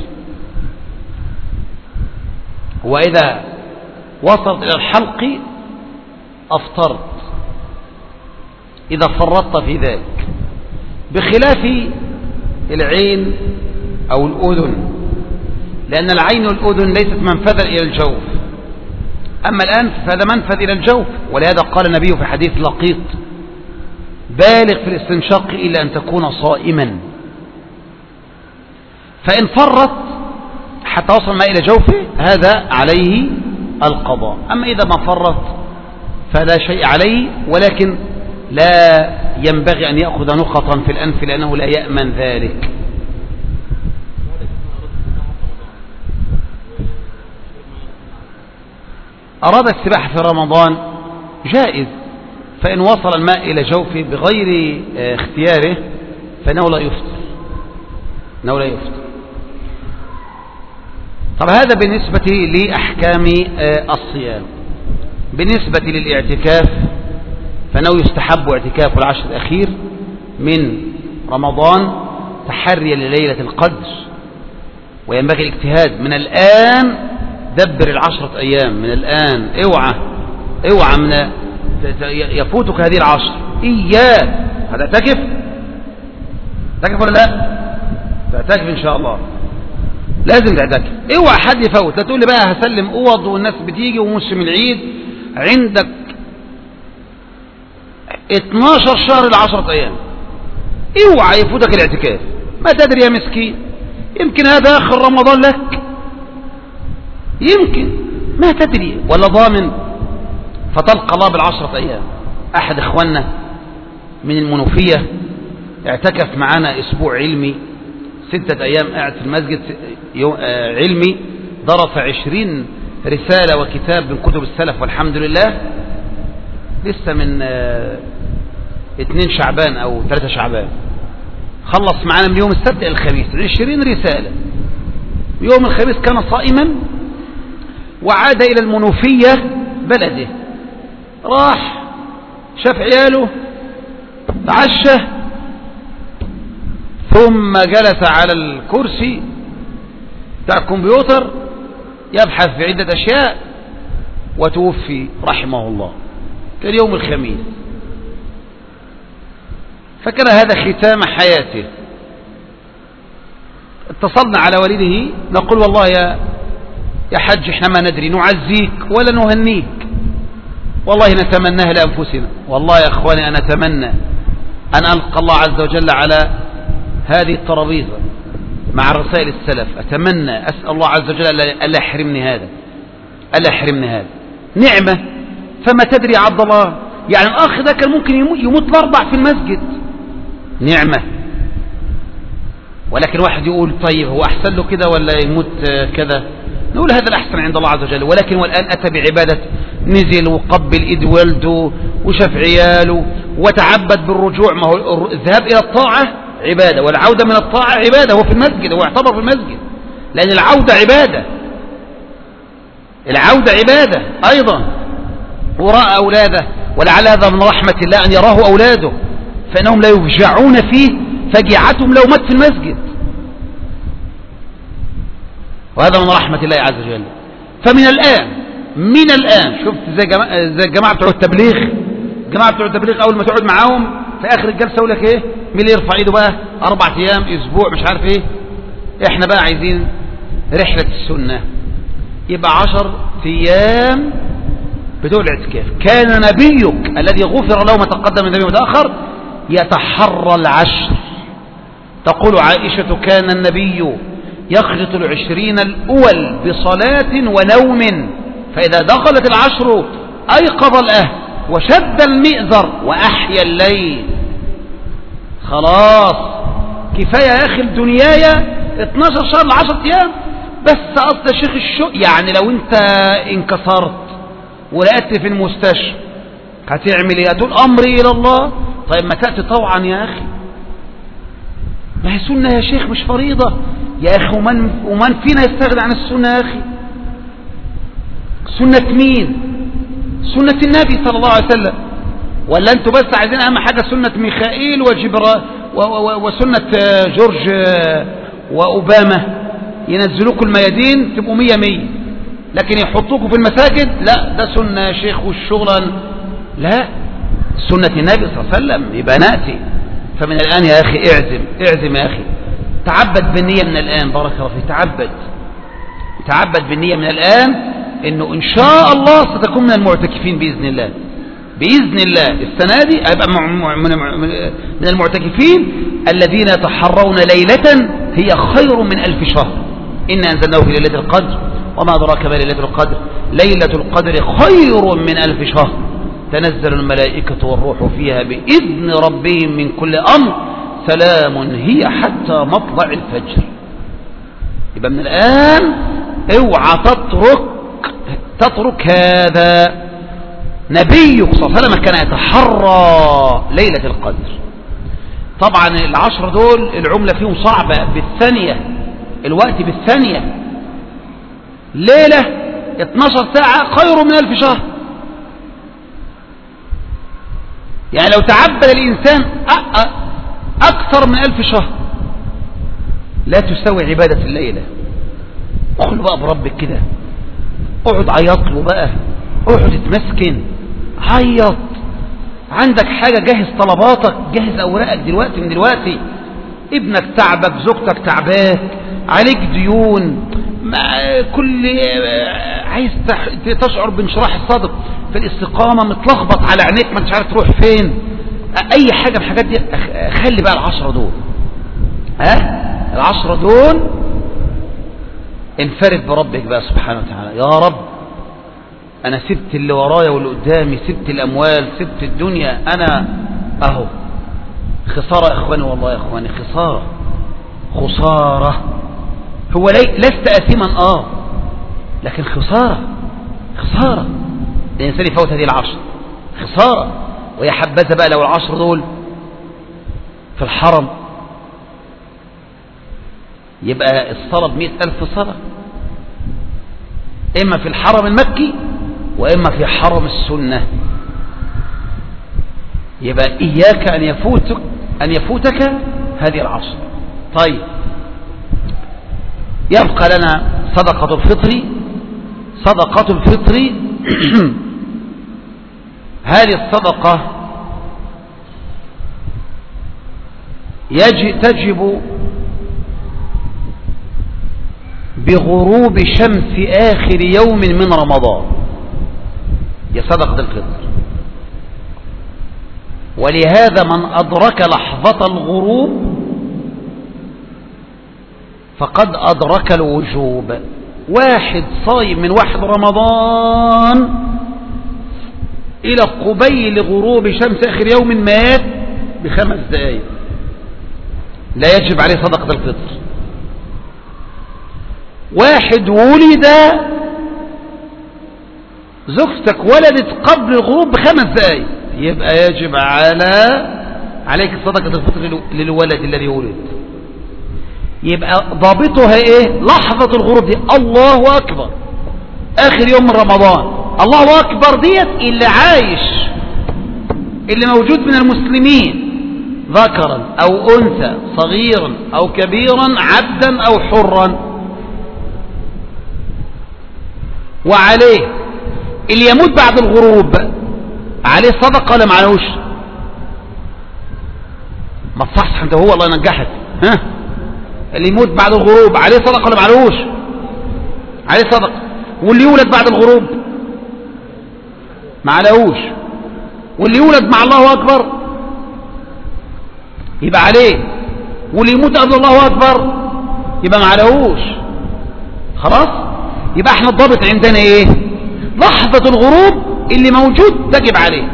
وإذا وصلت إلى الحلق أفطرت إذا فرطت في ذلك، بخلاف العين أو الأذن، لأن العين والأذن ليست منفذا إلى الجوف، أما الأنف فهذا منفذ إلى الجوف. ولهذا قال النبي في حديث لقيط: بالغ في الاستنشاق إلا أن تكون صائما. فإن فرط حتى وصل ما إلى جوفه هذا عليه القضاء، أما إذا ما فرط فلا شيء عليه، ولكن لا ينبغي أن يأخذ نقطا في الأنف لأنه لا يأمن ذلك. أراد السباحة في رمضان جائز، فإن وصل الماء إلى جوفه بغير اختياره فإنه لا يفطر، إنه لا يفطر. طب هذا بالنسبة لأحكام الصيام. بالنسبة للاعتكاف فإنه يستحب اعتكاف العشر الأخير من رمضان تحريا لليلة القدر، وينبغي الاجتهاد من الآن. دبر العشرة أيام من الآن، اوعى اوعى من يفوتك هذه العشر. إياك هتعتكف تعتكف ولا لا؟ تعتكف إن شاء الله، لازم تعتكف. اوعى حد يفوت. لا تقول لي بقى هسلم اوض والناس بتيجي وموسم العيد. عندك اتناشر شهر العشرة أيام، اوعى يفوتك الاعتكاف. ما تدري يا مسكين، يمكن هذا آخر رمضان لك، يمكن ما تدري ولا ضامن، فتلقى الله بالعشرة أيام. أحد إخواننا من المنوفية اعتكف معنا أسبوع علمي، ستة أيام قاعد في المسجد علمي، درس عشرين رسالة وكتاب من كتب السلف والحمد لله. لسه من اثنين شعبان أو ثلاثة شعبان، خلص معنا من يوم السبت إلى الخميس عشرين رسالة. يوم الخميس كان صائما، وعاد إلى المنوفية بلده، راح شاف عياله، تعشى، ثم جلس على الكرسي بتاع الكمبيوتر يبحث في عدة أشياء، وتوفي رحمه الله. كان يوم الخميس، فكان هذا ختام حياته. اتصلنا على والده نقول: والله يا يا حج احنا ما ندري نعزيك ولا نهنيك، والله نتمناها لأنفسنا. والله يا أخواني أنا أتمنى أن ألقى الله عز وجل على هذه الترابيزة مع رسائل السلف. أتمنى أسأل الله عز وجل ألا يحرمني هذا، ألا يحرمني هذا نعمة. فما تدري عبد الله، يعني الأخ ده كان ممكن يموت الأربع في المسجد، نعمة. ولكن واحد يقول طيب هو أحسن له كده ولا يموت كذا؟ نقول هذا الأحسن عند الله عز وجل. ولكن والآن أتى بعبادة، نزل وقبل إيد والده وشاف عياله وتعبد بالرجوع. ما هو الذهاب إلى الطاعة عبادة، والعودة من الطاعة عبادة. هو في المسجد، هو اعتبر في المسجد، لأن العودة عبادة، العودة عبادة أيضا. ورأى أولاده، ولعل هذا من رحمة الله أن يراه أولاده، فإنهم لا يفجعون فيه فجعتهم لو مات في المسجد، وهذا من رحمة الله عز وجل. فمن الآن من الآن شفت زي جماعة زي الجماعة بتوع التبليغ، الجماعة بتوع التبليغ أول ما تقعد معاهم في آخر الجلسة يقول لك إيه؟ مين اللي يرفع إيده بقى؟ أربع أيام، أسبوع، مش عارف إيه. إحنا بقى عايزين رحلة السنة، يبقى عشر أيام بتوع الاعتكاف. كان نبيك الذي غفر له ما تقدم من ذنبه وتأخر يتحرى العشر. تقول عائشة: كان النبي يخلط العشرين الأول بصلاة ونوم، فإذا دخلت العشر أيقظ الأهل وشد المئزر وأحيا الليل. خلاص كفاية يا أخي الدنيايا اتناشر شهر لعشرة أيام بس. أصل شيخ الشو يعني لو أنت انكسرت ولقيت في المستشفى هتعمل ايه؟ هتقول أمري إلى الله. طيب ما تأتي طوعا يا أخي، ما هي سنة يا شيخ مش فريضة يا أخي. ومن, ومن فينا يستغنى عن السنة يا أخي؟ سنة مين؟ سنة النبي صلى الله عليه وسلم. ولا أنتوا بس عايزين أهم حاجة سنة ميخائيل وجبرا وسنة جورج وأوباما ينزلوكوا الميادين تبقوا مية مية، لكن يحطوكوا في المساجد لا، ده سنة يا شيخ. والشغل لا، سنة النبي صلى الله عليه وسلم، يبقى نأتي. فمن الآن يا أخي اعزم اعزم يا أخي، تعبد بالنية من الآن، بارك الله فيك، تعبد تعبد بالنية من الآن إنه إن شاء الله ستكون من المعتكفين بإذن الله، بإذن الله السنة دي أبقى من المعتكفين الذين يتحرون ليلة هي خير من ألف شهر. إنا أنزلناه في ليلة القدر وما أدراك ما ليلة القدر، ليلة القدر خير من ألف شهر، تنزل الملائكة والروح فيها بإذن ربهم من كل أمر، سلام هي حتى مطلع الفجر. يبقى من الآن اوعى تترك تترك هذا. نبيك صلى الله عليه وسلم كان يتحرى ليلة القدر. طبعا العشر دول العملة فيهم صعبة بالثانية، الوقت بالثانية. ليلة اتناشر ساعة خير من ألف شهر. يعني لو تعبد الإنسان أكثر من ألف شهر لا تساوي عبادة الليلة. اقعد بقى بربك كده، اقعد عيط له بقى، اقعد اتمسكن عيط. عندك حاجة جهز طلباتك، جهز أوراقك دلوقتي من دلوقتي. ابنك تعبك، زوجتك تعباك، عليك ديون، كل عايز تشعر بانشراح الصدر، في الاستقامة متلخبط على عينيك، ما انت عارف تروح فين. اي حاجة من الحاجات دي خلي بقى العشرة دول، ها العشرة دول انفرد بربك بقى سبحانه وتعالى. يا رب انا سبت اللي ورايا واللي قدامي، سبت الاموال، سبت الدنيا، انا اهو خسارة يا اخواني، والله يا اخواني خسارة خسارة. هو لي لست اثما اه لكن خسارة خسارة الانسان يفوت هذه العشر، خسارة. ويا حبذا بقى لو العشر دول في الحرم، يبقى الصلاة بمئة ألف صلاة، إما في الحرم المكي وإما في حرم السنة. يبقى إياك أن يفوتك أن يفوتك هذه العشر. طيب يبقى لنا صدقة الفطر. صدقة الفطر هذه الصدقة يجب تجب بغروب شمس آخر يوم من رمضان، هي صدقة الفطر. ولهذا من أدرك لحظة الغروب فقد أدرك الوجوب. واحد صايم من واحد رمضان إلى قبيل غروب شمس آخر يوم مات بخمس دقائق، لا يجب عليه صدقة الفطر. واحد ولد، زوجتك ولدت قبل الغروب بخمس دقائق، يبقى يجب على عليك صدقة الفطر للولد الذي ولد. يبقى ضابطها ايه؟ لحظة الغروب دي، الله اكبر، اخر يوم من رمضان. الله اكبر ديت اللي عايش، اللي موجود من المسلمين، ذكرا او انثى، صغيرا او كبيرا، عبدا او حرا. وعليه اللي يموت بعد الغروب عليه صدقة ولا معلوش؟ ما تصحصح انت، هو الله ينجحك. ها اللي يموت بعد الغروب عليه صدقة ولا معلوش؟ عليه صدقة. واللي يولد بعد الغروب ما عليهوش. واللي يولد مع الله أكبر يبقى عليه. واللي يموت قبل الله أكبر يبقى ما عليهوش. خلاص؟ يبقى احنا الضابط عندنا ايه؟ لحظة الغروب اللي موجود تجب عليه.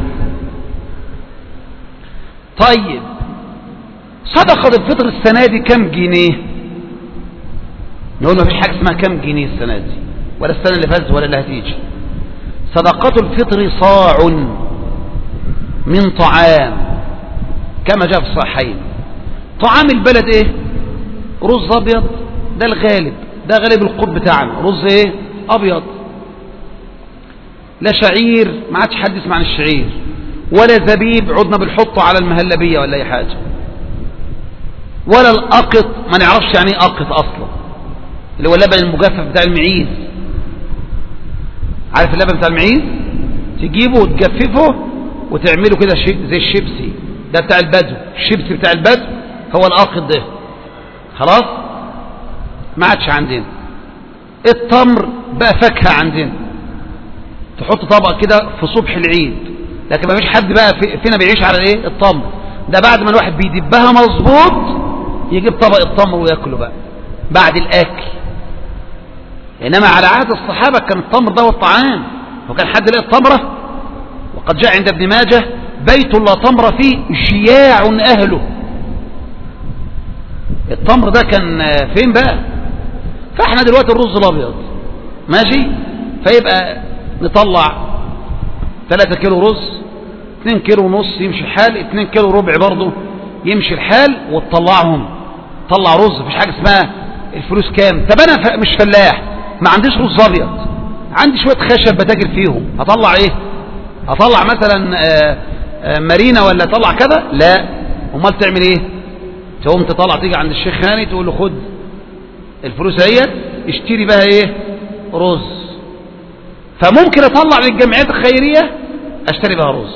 طيب صدقة الفطر السنة دي كم جنيه؟ نقول ما فيش حاجة اسمها كم جنيه السنة دي، ولا السنة اللي فاتت ولا اللي هتيجي. صدقة الفطر صاع من طعام كما جاء في الصحيحين. طعام البلد ايه؟ رز ابيض، ده الغالب، ده غالب القوت بتاعنا، رز ايه؟ ابيض. لا شعير، ما عادش حد يسمع عن الشعير، ولا زبيب عدنا بنحطه على المهلبية ولا اي حاجة، ولا الأقط، ما نعرفش يعني ايه أقط اصلا، اللي هو اللبن المجفف بتاع المعيز. عارف اللبن بتاع المعيز؟ تجيبه وتجففه وتعمله كده زي الشيبسي ده بتاع البدو، الشيبسي بتاع البدو هو الآقط ده، خلاص ما عادش عندنا. التمر بقى فاكهة عندنا، تحط طبق كده في صبح العيد، لكن ما فيش حد بقى فينا بيعيش على الايه التمر ده، بعد ما الواحد بيدبها مظبوط يجيب طبق التمر وياكله بقى بعد الاكل. انما على عهد الصحابة كان التمر ده والطعام، وكان حد يلاقي التمرة. وقد جاء عند ابن ماجه بيت لا تمر فيه جياع اهله. التمر ده كان فين بقى؟ فاحنا دلوقتي الرز الابيض ماشي، فيبقى نطلع ثلاثة كيلو رز، اثنين كيلو ونص يمشي الحال، اثنين كيلو ربع برضه يمشي الحال، وتطلعهم طلع رز. مفيش حاجه اسمها الفلوس كام. طب انا مش فلاح ما عنديش رز ابيض، عندي شويه خشب بتاجر فيهم، هطلع ايه؟ هطلع مثلا آآ آآ مارينا ولا اطلع كذا؟ لا. امال تعمل ايه؟ تقوم تطلع تيجي عند الشيخ هاني تقول له خد الفلوس اهيت اشتري بها ايه؟ رز. فممكن اطلع للجمعيات الخيريه اشتري بها رز،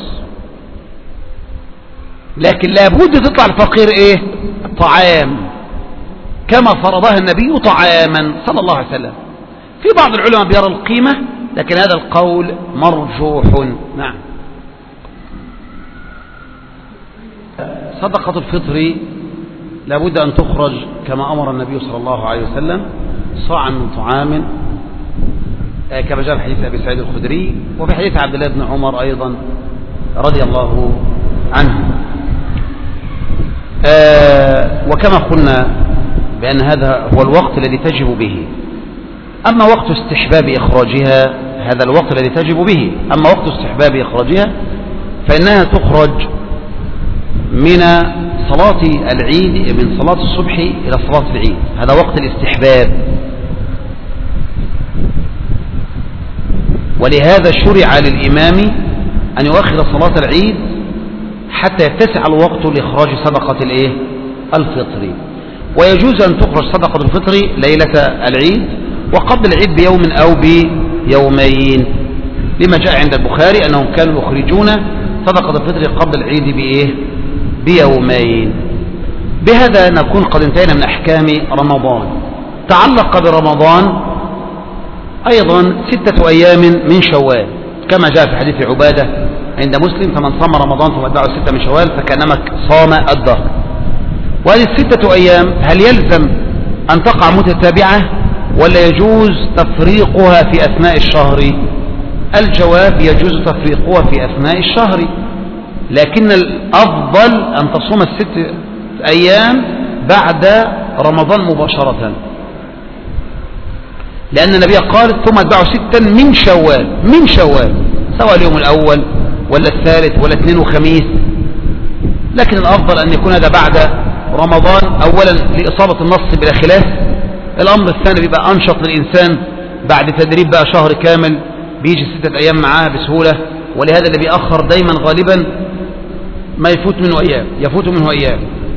لكن لابد تطلع الفقير ايه؟ طعام كما فرضها النبي طعاما صلى الله عليه وسلم. في بعض العلماء بيرى القيمة، لكن هذا القول مرجوح. نعم. صدقة الفطر لابد أن تخرج كما أمر النبي صلى الله عليه وسلم، صاعا من طعام، كما جاء في حديث أبي سعيد الخدري، وفي حديث عبد الله بن عمر أيضا رضي الله عنه. آه وكما قلنا بأن هذا هو الوقت الذي تجب به. أما وقت استحباب إخراجها هذا الوقت الذي تجب به. أما وقت استحباب إخراجها فإنها تخرج من صلاة العيد، من صلاة الصبح إلى صلاة العيد، هذا وقت الاستحباب. ولهذا شرع للإمام أن يؤخر صلاة العيد حتى يتسع الوقت لإخراج صدقة الإيه؟ الفطر. ويجوز أن تخرج صدقة الفطر ليلة العيد وقبل العيد بيوم أو بيومين، لما جاء عند البخاري أنهم كانوا يخرجون صدقة الفطر قبل العيد بإيه؟ بيومين. بهذا نكون قد انتهينا من أحكام رمضان. تعلق برمضان أيضا ستة أيام من شوال، كما جاء في حديث عبادة عند مسلم: فمن صام رمضان ثم اتبعه ستة من شوال فكأنما صام الدهر. وهذه الستة أيام هل يلزم أن تقع متتابعة ولا يجوز تفريقها في أثناء الشهر؟ الجواب: يجوز تفريقها في أثناء الشهر، لكن الأفضل أن تصوم الست أيام بعد رمضان مباشرة، لأن النبي قال: ثم اتبعوا ستا من شوال، من شوال، سواء اليوم الأول ولا الثالث ولا اثنين وخميس، لكن الأفضل أن يكون هذا بعد رمضان، أولا لإصابة النص بلا خلاف. الأمر الثاني بيبقى أنشط للإنسان بعد تدريب بقى شهر كامل، بيجي ستة أيام معاه بسهولة. ولهذا اللي بيأخر دايما غالبا ما يفوت منه أيام، يفوت منه أيام.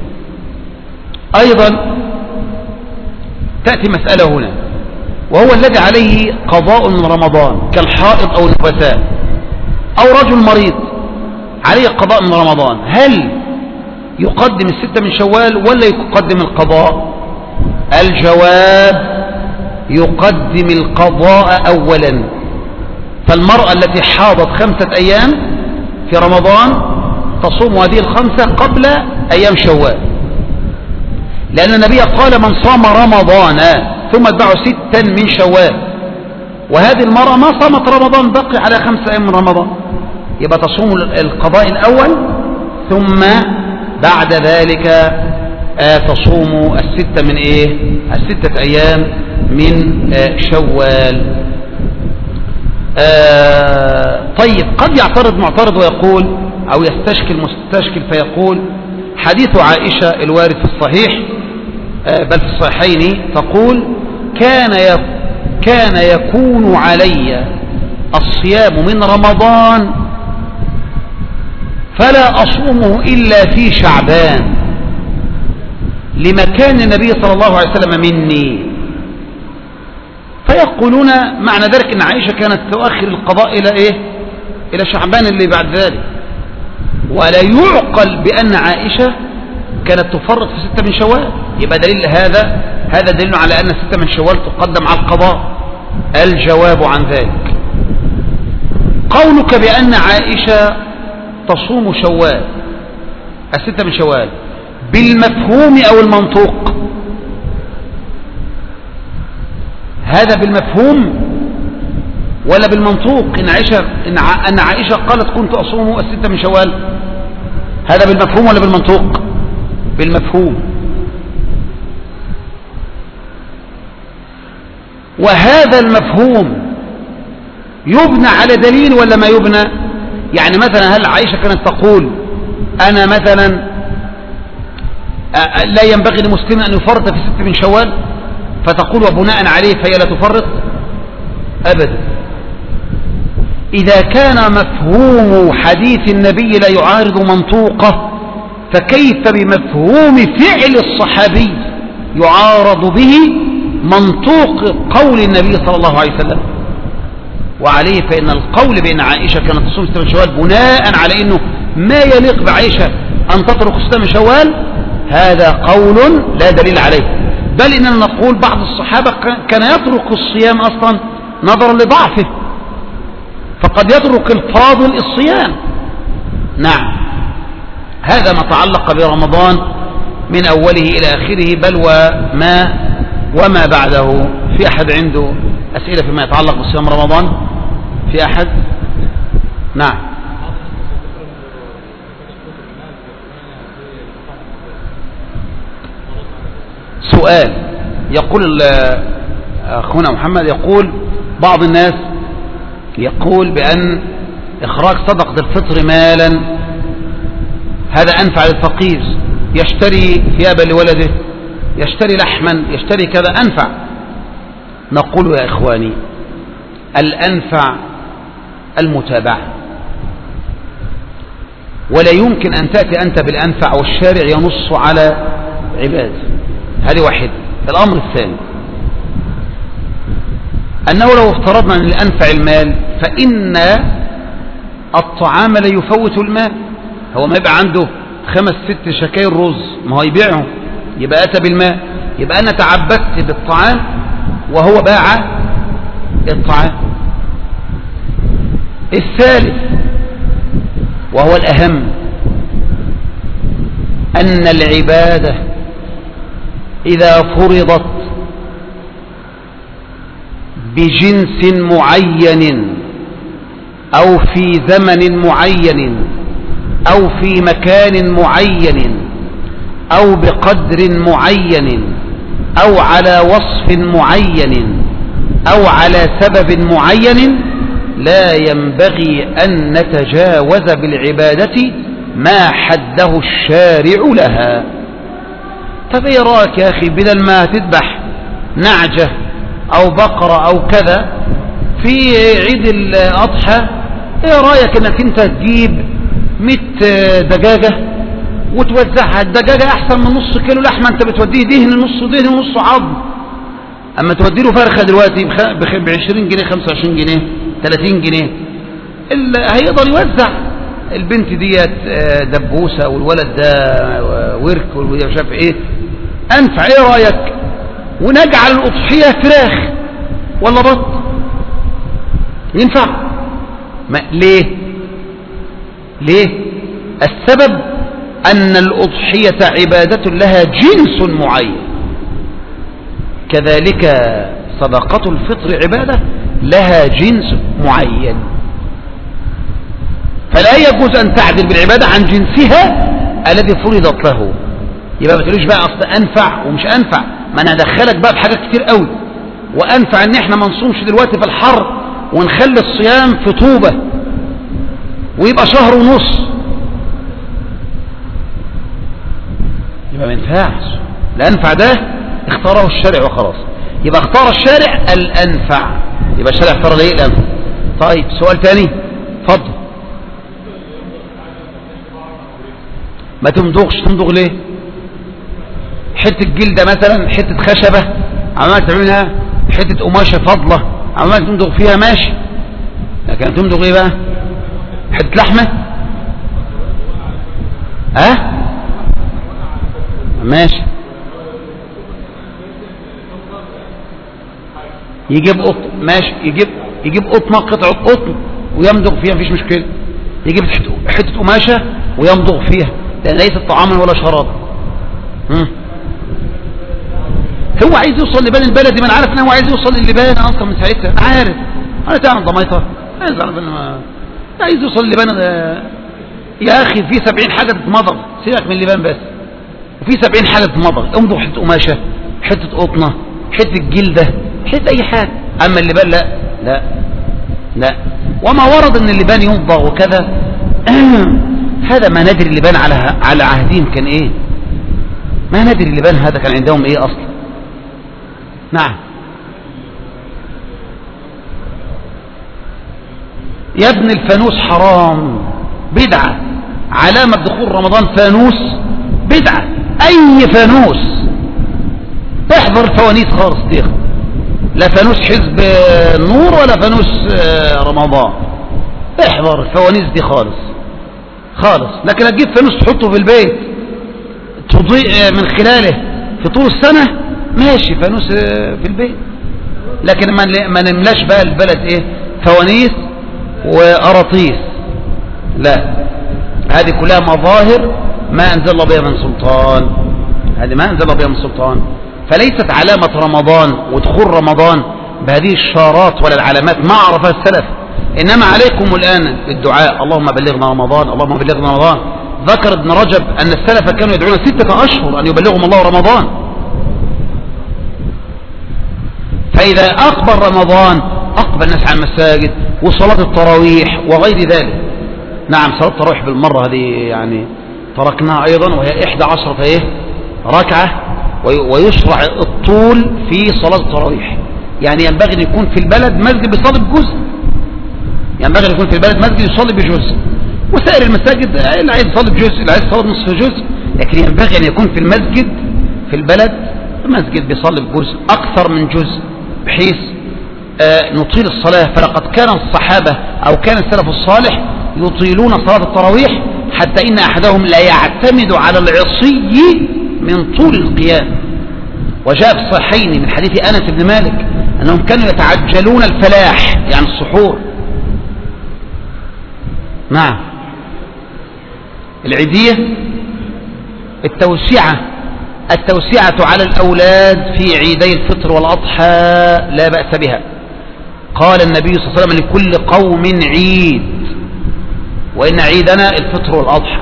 أيضا تأتي مسألة هنا، وهو الذي عليه قضاء من رمضان كالحائض أو النفساء أو رجل مريض عليه قضاء من رمضان، هل يقدم الستة من شوال ولا يقدم القضاء؟ الجواب: يقدم القضاء أولا. فالمرأة التي حاضت خمسة أيام في رمضان تصوم هذه الخمسة قبل أيام شوال، لأن النبي قال: من صام رمضان ثم اتبعوا ستا من شوال. وهذه المرأة ما صامت رمضان، بقي على خمسة أيام من رمضان، يبقى تصوم القضاء الأول ثم بعد ذلك آه تصوم الستة من إيه؟ الستة أيام من آه شوال. آه طيب، قد يعترض معترض ويقول، أو يستشكل مستشكل فيقول: حديث عائشة الوارد في الصحيح آه بل في الصحيحين تقول: كان كان يكون علي الصيام من رمضان فلا أصومه إلا في شعبان لمكان النبي صلى الله عليه وسلم مني. فيقولون معنى ذلك أن عائشة كانت تؤخر القضاء إلى إيه؟ إلى شعبان اللي بعد ذلك. ولا يعقل بأن عائشة كانت تفرط في ستة من شوال. يبقى دليل هذا هذا دليل على أن ستة من شوال تقدم على القضاء. الجواب عن ذلك قولك بأن عائشة تصوم شوال الستة من شوال بالمفهوم أو المنطوق؟ هذا بالمفهوم ولا بالمنطوق؟ إن عائشة, إن, ع... أن عائشة قالت كنت أصوم الستة من شوال، هذا بالمفهوم ولا بالمنطوق؟ بالمفهوم. وهذا المفهوم يبنى على دليل ولا ما يبنى؟ يعني مثلا هل عائشة كانت تقول أنا مثلا لا ينبغي لمسلم أن يفرط في ستة من شوال فتقول وبناء عليه فهي لا تفرط؟ أبدا. إذا كان مفهوم حديث النبي لا يعارض منطوقه فكيف بمفهوم فعل الصحابي يعارض به منطوق قول النبي صلى الله عليه وسلم؟ وعليه فإن القول بأن عائشة كانت تصوم ستة من شوال بناء على أنه ما يليق بعائشة أن تترك ستة من شوال، هذا قول لا دليل عليه. بل إننا نقول بعض الصحابة كان يترك الصيام أصلا نظرا لضعفه، فقد يترك الفاضل الصيام. نعم، هذا ما تعلق برمضان من أوله إلى آخره، بل وما وما بعده. في أحد عنده أسئلة فيما يتعلق بصيام رمضان؟ في أحد؟ نعم. سؤال يقول أخونا محمد، يقول بعض الناس يقول بأن إخراج صدقة الفطر مالا هذا أنفع للفقير، يشتري ثيابا لولده، يشتري لحما، يشتري كذا، أنفع. نقول يا إخواني الأنفع المتابعة، ولا يمكن أن تأتي أنت بالأنفع والشارع ينص على عباد. هذه واحد. الأمر الثاني أنه لو افترضنا أن الأنفع المال فإن الطعام لا يفوت المال. هو ما يبقى عنده خمس ست شكاير رز، ما هو يبيعهم، يبقى أتى بالماء، يبقى أنا تعبدت بالطعام وهو باع الطعام. الثالث وهو الأهم أن العبادة إذا فرضت بجنس معين أو في زمن معين أو في مكان معين أو بقدر معين أو على وصف معين أو على سبب معين لا ينبغي أن نتجاوز بالعبادة ما حده الشارع لها. طب ايه رأيك يا أخي بدل ما تذبح نعجة أو بقرة أو كذا في عيد الأضحى، ايه رأيك انك انت تجيب مئة دجاجة وتوزعها؟ الدجاجة أحسن من نص كيلو لحمة أنت بتوديه دهن نص دهن ونص عظم. أما تودي له فرخة دلوقتي بعشرين جنيه خمسة وعشرين جنيه ثلاثين جنيه هيقدر يوزع. البنت ديت دبوسة والولد ده ورك والولد مش عارف ايه. أنفع. ايه رأيك ونجعل الأضحية فراخ ولا بط؟ ينفع؟ ما ليه ليه السبب أن الأضحية عبادة لها جنس معين، كذلك صدقة الفطر عبادة لها جنس معين، فلا يجوز أن تعدل بالعبادة عن جنسها الذي فرضت له. يبقى ما تقوليش بقى أصل أنفع ومش أنفع، ما أنا هدخلك بقى بحاجات كتير قوي. وأنفع إن إحنا ما نصومش دلوقتي في الحر ونخلي الصيام في طوبة ويبقى شهر ونص، يبقى ما ينفعش. الأنفع ده اختاره الشارع وخلاص، يبقى اختار الشارع الأنفع، يبقى الشارع اختار ليه الأنفع. طيب سؤال تاني اتفضل. ما تمضغش. تمضغ ليه؟ حتة جلدة مثلا، حتة خشبة عمال تعملها، حتة قماشة فاضلة عمال تمضغ فيها ماشي، لكن تمضغ ايه بقى؟ حتة لحمة؟ اه ماشي، يجيب قطن ماشي، يجيب يجيب قطنه قطعه قطن ويمضغ فيها مفيش مشكله، يجيب حته قماشه ويمضغ فيها لان ليست طعاما ولا شرابا. هو عايز يوصل لبان البلدي، ما انا عارف ان هو عايز يوصل للبان اصلا من ساعتها، انا عارف انا تعمل ضميطه، عايز اعرف ان عايز يوصل للبان. يا اخي في سبعين حاجه تتمضغ، سيبك من اللبان بس، وفي سبعين حاجه تتمضغ، امضغ حته قماشه، حته قطنه، حته جلده، حته اي حاجه. اما اللبان لا لا لا. وما ورد ان اللبان يمضغ وكذا هذا ما ندري اللبان على على عهدهم كان ايه، ما ندري اللبان هذا كان عندهم ايه اصلا. نعم يا ابن الفانوس حرام، بدعة، علامة دخول رمضان فانوس بدعة، اي فانوس، احضر الفوانيس خالص دي، لا فانوس حزب النور ولا فانوس رمضان، احضر الفوانيس دي خالص خالص. لكن هتجيب فانوس تحطه في البيت تضيء من خلاله في طول السنة ماشي، فانوس في البيت، لكن ما نملاش بقى البلد ايه فوانيس وقراطيس، لا، هذه كلها مظاهر ما انزل الله بها من سلطان، هذه ما انزل الله بها من سلطان. فليست علامة رمضان ودخول رمضان بهذه الشارات ولا العلامات، ما عرفها السلف. انما عليكم الان بالدعاء، اللهم بلغنا رمضان، اللهم بلغنا رمضان. ذكر ابن رجب ان السلف كانوا يدعون ستة اشهر ان يبلغهم الله رمضان. فاذا اقبل رمضان اقبل الناس على المساجد وصلاة التراويح وغير ذلك. نعم صلاة التراويح بالمرة هذه يعني تركناها ايضا، وهي احدى عشرة ايه ركعة، ويشرع الطول في صلاة التراويح. يعني ينبغي ان يكون في البلد مسجد بيصلي بجزء، ينبغي ان يكون في البلد مسجد يصلي بجزء، وسائر المساجد اللي عايز يصلي بجزء اللي عايز يصلي بنصف جزء، لكن ينبغي ان يكون في المسجد في البلد مسجد بيصلي بجزء اكثر من جزء، بحيث آه نطيل الصلاة. فلقد كان الصحابة او كان السلف الصالح يطيلون صلاة التراويح حتى ان احدهم لا يعتمد على العصي من طول القيام. وجاء في الصحيحين من حديث انس بن مالك انهم كانوا يتعجلون الفلاح يعني السحور. نعم العيدية التوسعة، التوسعة على الأولاد في عيدي الفطر والأضحى لا بأس بها. قال النبي صلى الله عليه وسلم لكل قوم عيد، وإن عيدنا الفطر والأضحى.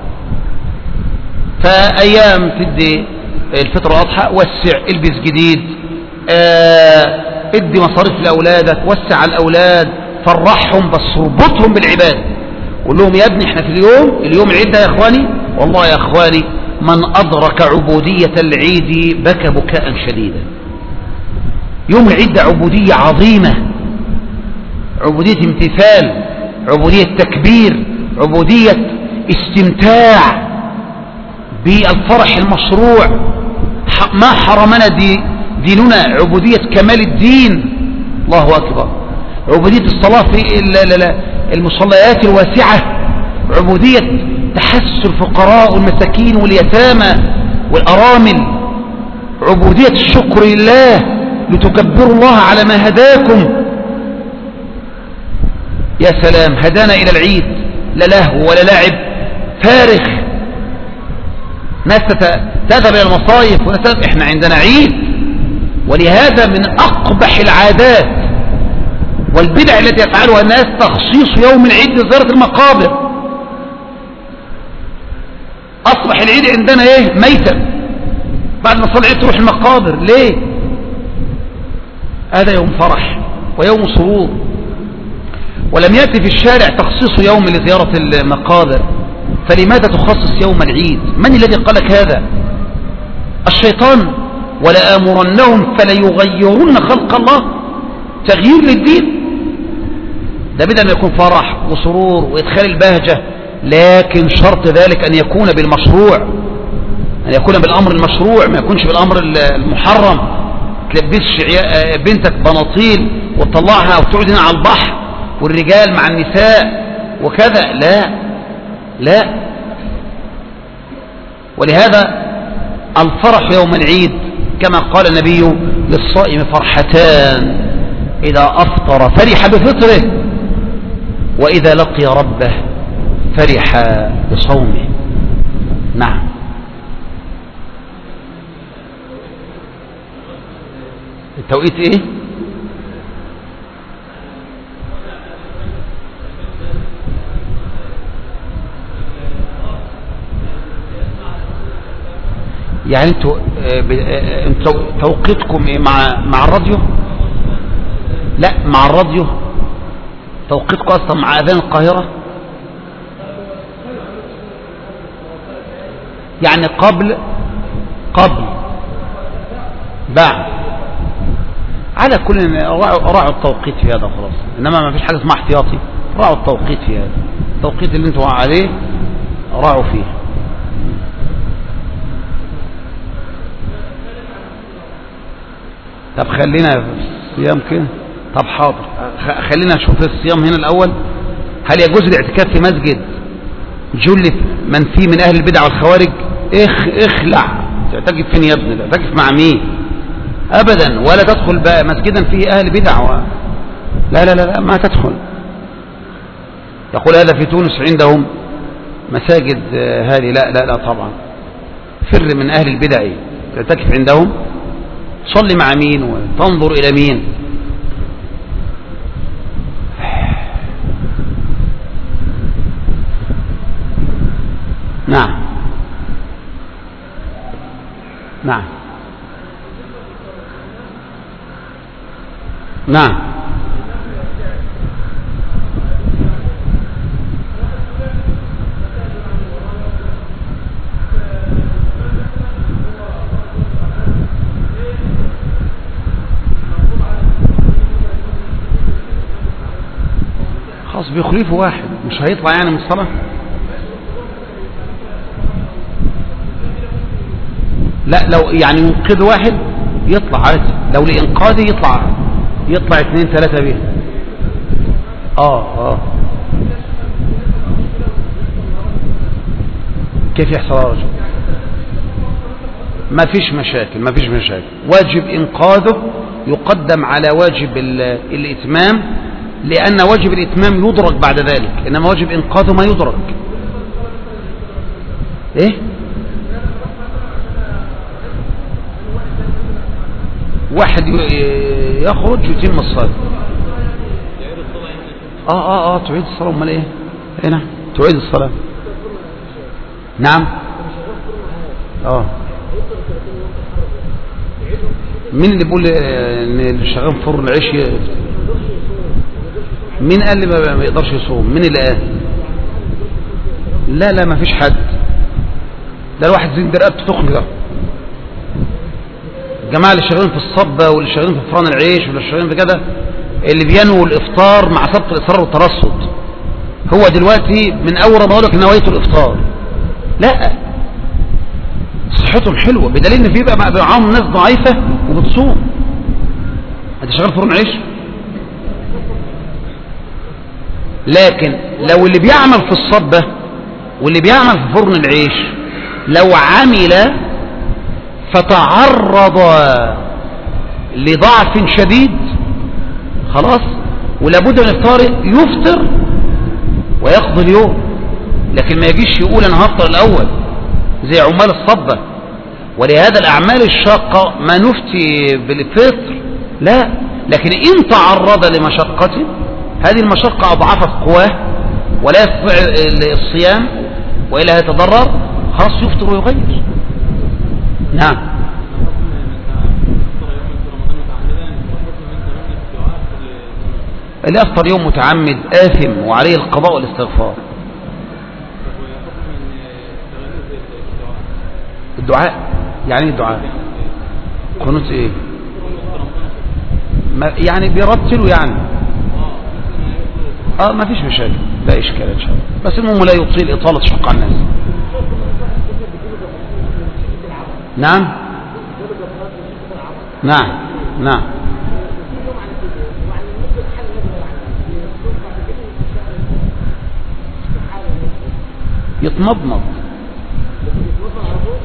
فأيام تدي الفطر والأضحى وسع، البس جديد، آه ادي مصاريف لأولادك، وسع على الأولاد، فرحهم، بس اربطهم بالعبادة. قول لهم يا ابني احنا في اليوم اليوم العيد ده يا اخواني، والله يا اخواني من ادرك عبودية العيد بكى بكاء شديدا. يوم العيد ده عبودية عظيمة، عبودية امتثال، عبودية تكبير، عبودية استمتاع بالفرح المشروع. ما حرمنا دي ديننا عبودية كمال الدين، الله اكبر، عبودية الصلاة في المصليات الواسعة، عبودية تحسس الفقراء والمساكين واليتامى والأرامل، عبودية الشكر لله لتكبروا الله على ما هداكم. يا سلام، هدانا إلى العيد، لا لهو ولا لعب فارغ، ناس تذهب إلى المصايف وناس، احنا عندنا عيد. ولهذا من أقبح العادات والبدع التي يفعلها الناس تخصيص يوم العيد لزيارة المقابر. أصبح العيد عندنا ايه ميتم، بعد ما صلى العيد تروح المقابر ليه؟ هذا يوم فرح ويوم سرور، ولم يأتي في الشارع تخصيص يوم لزيارة المقابر. فلماذا تخصص يوم العيد؟ من الذي قالك هذا؟ الشيطان. ولآمرنهم فليغيرن خلق الله، تغيير للدين. ده بدأ أن يكون فرح وسرور وإدخال البهجة، لكن شرط ذلك أن يكون بالمشروع، أن يكون بالأمر المشروع، ما يكونش بالأمر المحرم. تلبسش بنتك بناطيل وتطلعها وتقعد هنا على البحر والرجال مع النساء وكذا، لا لا ولهذا الفرح يوم العيد كما قال النبي للصائم فرحتان، إذا أفطر فرح بفطره، وإذا لقي ربه فرح بصومه. نعم. التوقيت ايه؟ يعني انتوا انتوا توقيتكم ايه مع مع الراديو؟ لا مع الراديو توقيتكم اصلا مع اذان القاهرة، يعني قبل قبل بعد. على كل راعوا التوقيت في هذا خلاص، انما ما فيش حاجه اسمها احتياطي، راعوا التوقيت في هذا، التوقيت اللي انتوا عليه راعوا فيه. طب خلينا في الصيام كده. طب حاضر، خلينا نشوف الصيام هنا الاول. هل يجوز الاعتكاف في مسجد جل من فيه من اهل البدع والخوارج؟ اخ اخلع، تعتكف فين يا ابني؟ تعتكف مع مين؟ ابدا، ولا تدخل بقى مسجدا فيه اهل بدع و... لا لا لا ما تدخل. يقول هذا في تونس عندهم مساجد هذه، لا لا لا طبعا، فر من اهل البدع، تعتكف عندهم، صلي مع مين وتنظر الى مين؟ نعم نعم نعم. خلاص بيخلفوا واحد، مش هيطلع يعني من الصلاة. لا لو يعني ينقذ واحد يطلع عادي، لو لإنقاذه يطلع يطلع اثنين ثلاثة بيه. اه اه كيف يحصل يا رجل؟ ما فيش مشاكل، ما فيش مشاكل. واجب إنقاذه يقدم على واجب الإتمام، لأن واجب الإتمام يدرك بعد ذلك، إنما واجب إنقاذه ما يدرك. إيه؟ واحد يخرج يتم الصلاة. اه اه اه تعيد الصلاة. امال ايه؟ ايه نعم تعيد الصلاة. نعم. اه مين اللي بيقول ان اللي شغال في فرن العيش ي... مين قال لي ما يقدرش يصوم؟ مين اللي قال؟ لا لا ما فيش حد، ده الواحد زين رقبته تخن كده. الجماعة اللي شغالين في الصبة واللي شغالين في فران العيش واللي شغالين في كده، اللي بينووا الافطار مع سبق الاصرار والترصد، هو دلوقتي من اول ما اقول لك نويت الافطار، لا صحتهم حلوه، بدليل ان في بقى معاهم ناس ضعيفه وبتصوم. انت شغال في فرن عيش، لكن لو اللي بيعمل في الصبة واللي بيعمل في فرن العيش لو عمل فتعرض لضعف شديد خلاص ولابد من الافطار، يفطر ويقضي اليوم. لكن ما يجيش يقول انا هفطر الاول زي عمال الصبة. ولهذا الاعمال الشاقة ما نفتي بالفطر، لا، لكن ان تعرض لمشقة، هذه المشقة اضعفت قواه ولا يستطيع الصيام والا يتضرر، خلاص يفطر ويغير. نعم. اللي يفطر يوم متعمد آثم وعليه القضاء والاستغفار. الدعاء يعني الدعاء قنوت ايه؟ ما يعني بيرتلوا يعني اه ما فيش مشاكل، لا اشكال ان شاء الله، بس المهم لا يطيل اطالة شق على الناس. نعم نعم نعم. يتمضمض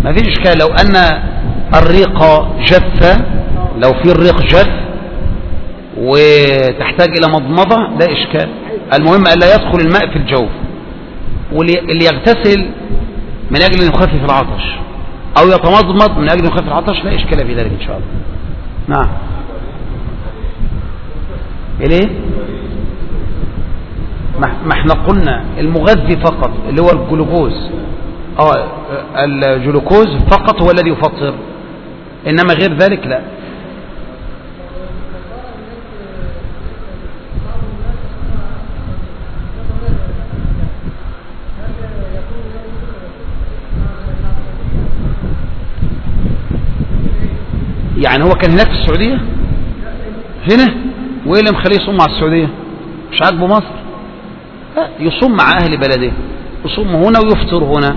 ما فيش إشكال. لو أن الريق جف، لو في الريق جف وتحتاج إلى مضمضة لا إشكال. المهم أن لا يدخل الماء في الجوف، واللي يغتسل من أجل أن يخفف العطش أو يتمضمض من أجل أن يخفف العطش لا إشكال في ذلك إن شاء الله. نعم. إليه؟ ما احنا قلنا المغذي فقط اللي هو الجلوكوز، اه الجلوكوز فقط هو الذي يفطر، إنما غير ذلك لا. يعني هو كان هناك في السعودية هنا، وإيه اللي مخليه يصوم مع السعودية؟ مش عاجبه مصر؟ لا، يصوم مع أهل بلده، يصوم هنا ويفطر هنا.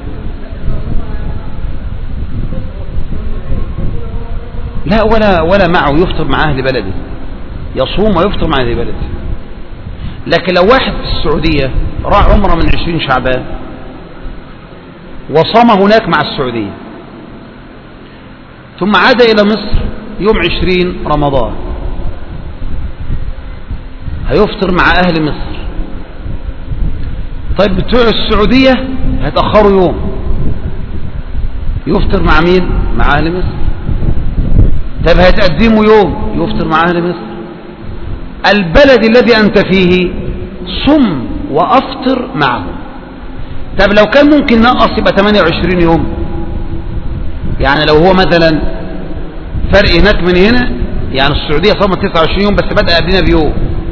لا ولا ولا معه، يفطر مع أهل بلده، يصوم ويفطر مع أهل بلده. لكن لو واحد في السعودية راح عمره من عشرين شعبان وصام هناك مع السعودية ثم عاد إلى مصر يوم عشرين رمضان، هيفطر مع أهل مصر. طيب بتوع السعودية هيتأخروا يوم، يفطر مع مين؟ مع أهل مصر. طيب هيتقدموا يوم، يفطر مع أهل مصر. البلد الذي أنت فيه صم وأفطر معه. طب لو كان ممكن نقص يبقى ثمانية وعشرين يوم، يعني لو هو مثلا فرق هناك من هنا، يعني السعودية صامت تسعة وعشرين يوم بس بدأ قبلنا بيوم،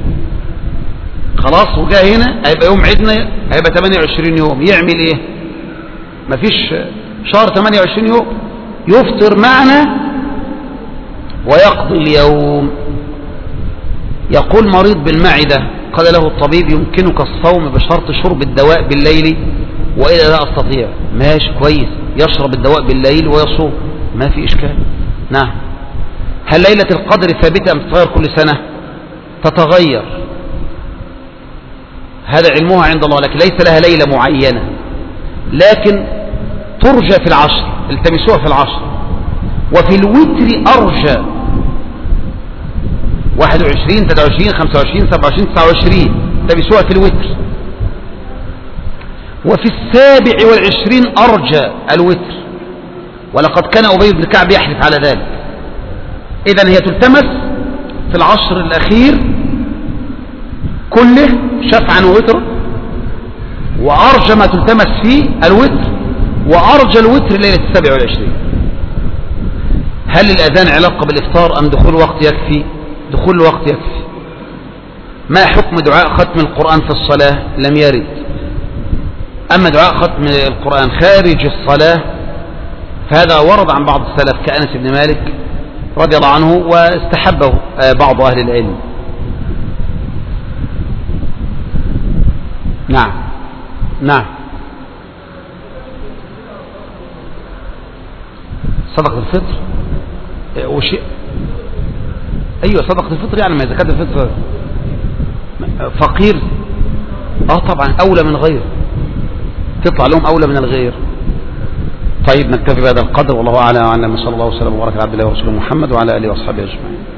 خلاص وجاء هنا هيبقى يوم عيدنا هيبقى ثمانية وعشرين يوم، يعمل ايه؟ مفيش شهر ثمانية وعشرين يوم، يفطر معنا ويقضي اليوم. يقول مريض بالمعدة قال له الطبيب يمكنك الصوم بشرط شرب الدواء بالليل وإلا لا أستطيع. ماشي كويس، يشرب الدواء بالليل ويصوم، ما في إشكال. نعم. هل ليلة القدر ثابتة أم تتغير كل سنة؟ تتغير، هذا علمها عند الله، لكن ليس لها ليلة معينة، لكن ترجى في العشر، التمسوها في العشر. وفي الوتر أرجى واحد وعشرين ثلاثة وعشرين خمسة وعشرين سبعة وعشرين تسعة وعشرين تمسوها في الوتر. وفي السابع والعشرين أرجى الوتر، ولقد كان أبي بن كعب يحلف على ذلك. إذن هي تلتمس في العشر الأخير كله شفعا ووتر، وأرجى ما تلتمس فيه الوتر، وأرجى الوتر ليلة السابع والعشرين. هل الأذان علاقة بالإفطار أم دخول وقت يكفي؟ دخول الوقت يكفي. ما حكم دعاء ختم القرآن في الصلاة؟ لم يرد. أما دعاء ختم القرآن خارج الصلاة فهذا ورد عن بعض السلف كأنس بن مالك رضي الله عنه، واستحبه بعض أهل العلم. نعم نعم. صدقة الفطر وشيء، أيوة صدقة الفطر يعني ما زكاة الفطر فقير، اه طبعا أولى من غير، تطلع لهم أولى من الغير. طيب نكتفي بهذا القدر، والله أعلم وأعلم. صلى الله وسلم وبارك على عبد الله ورسوله محمد وعلى آله وأصحابه أجمعين.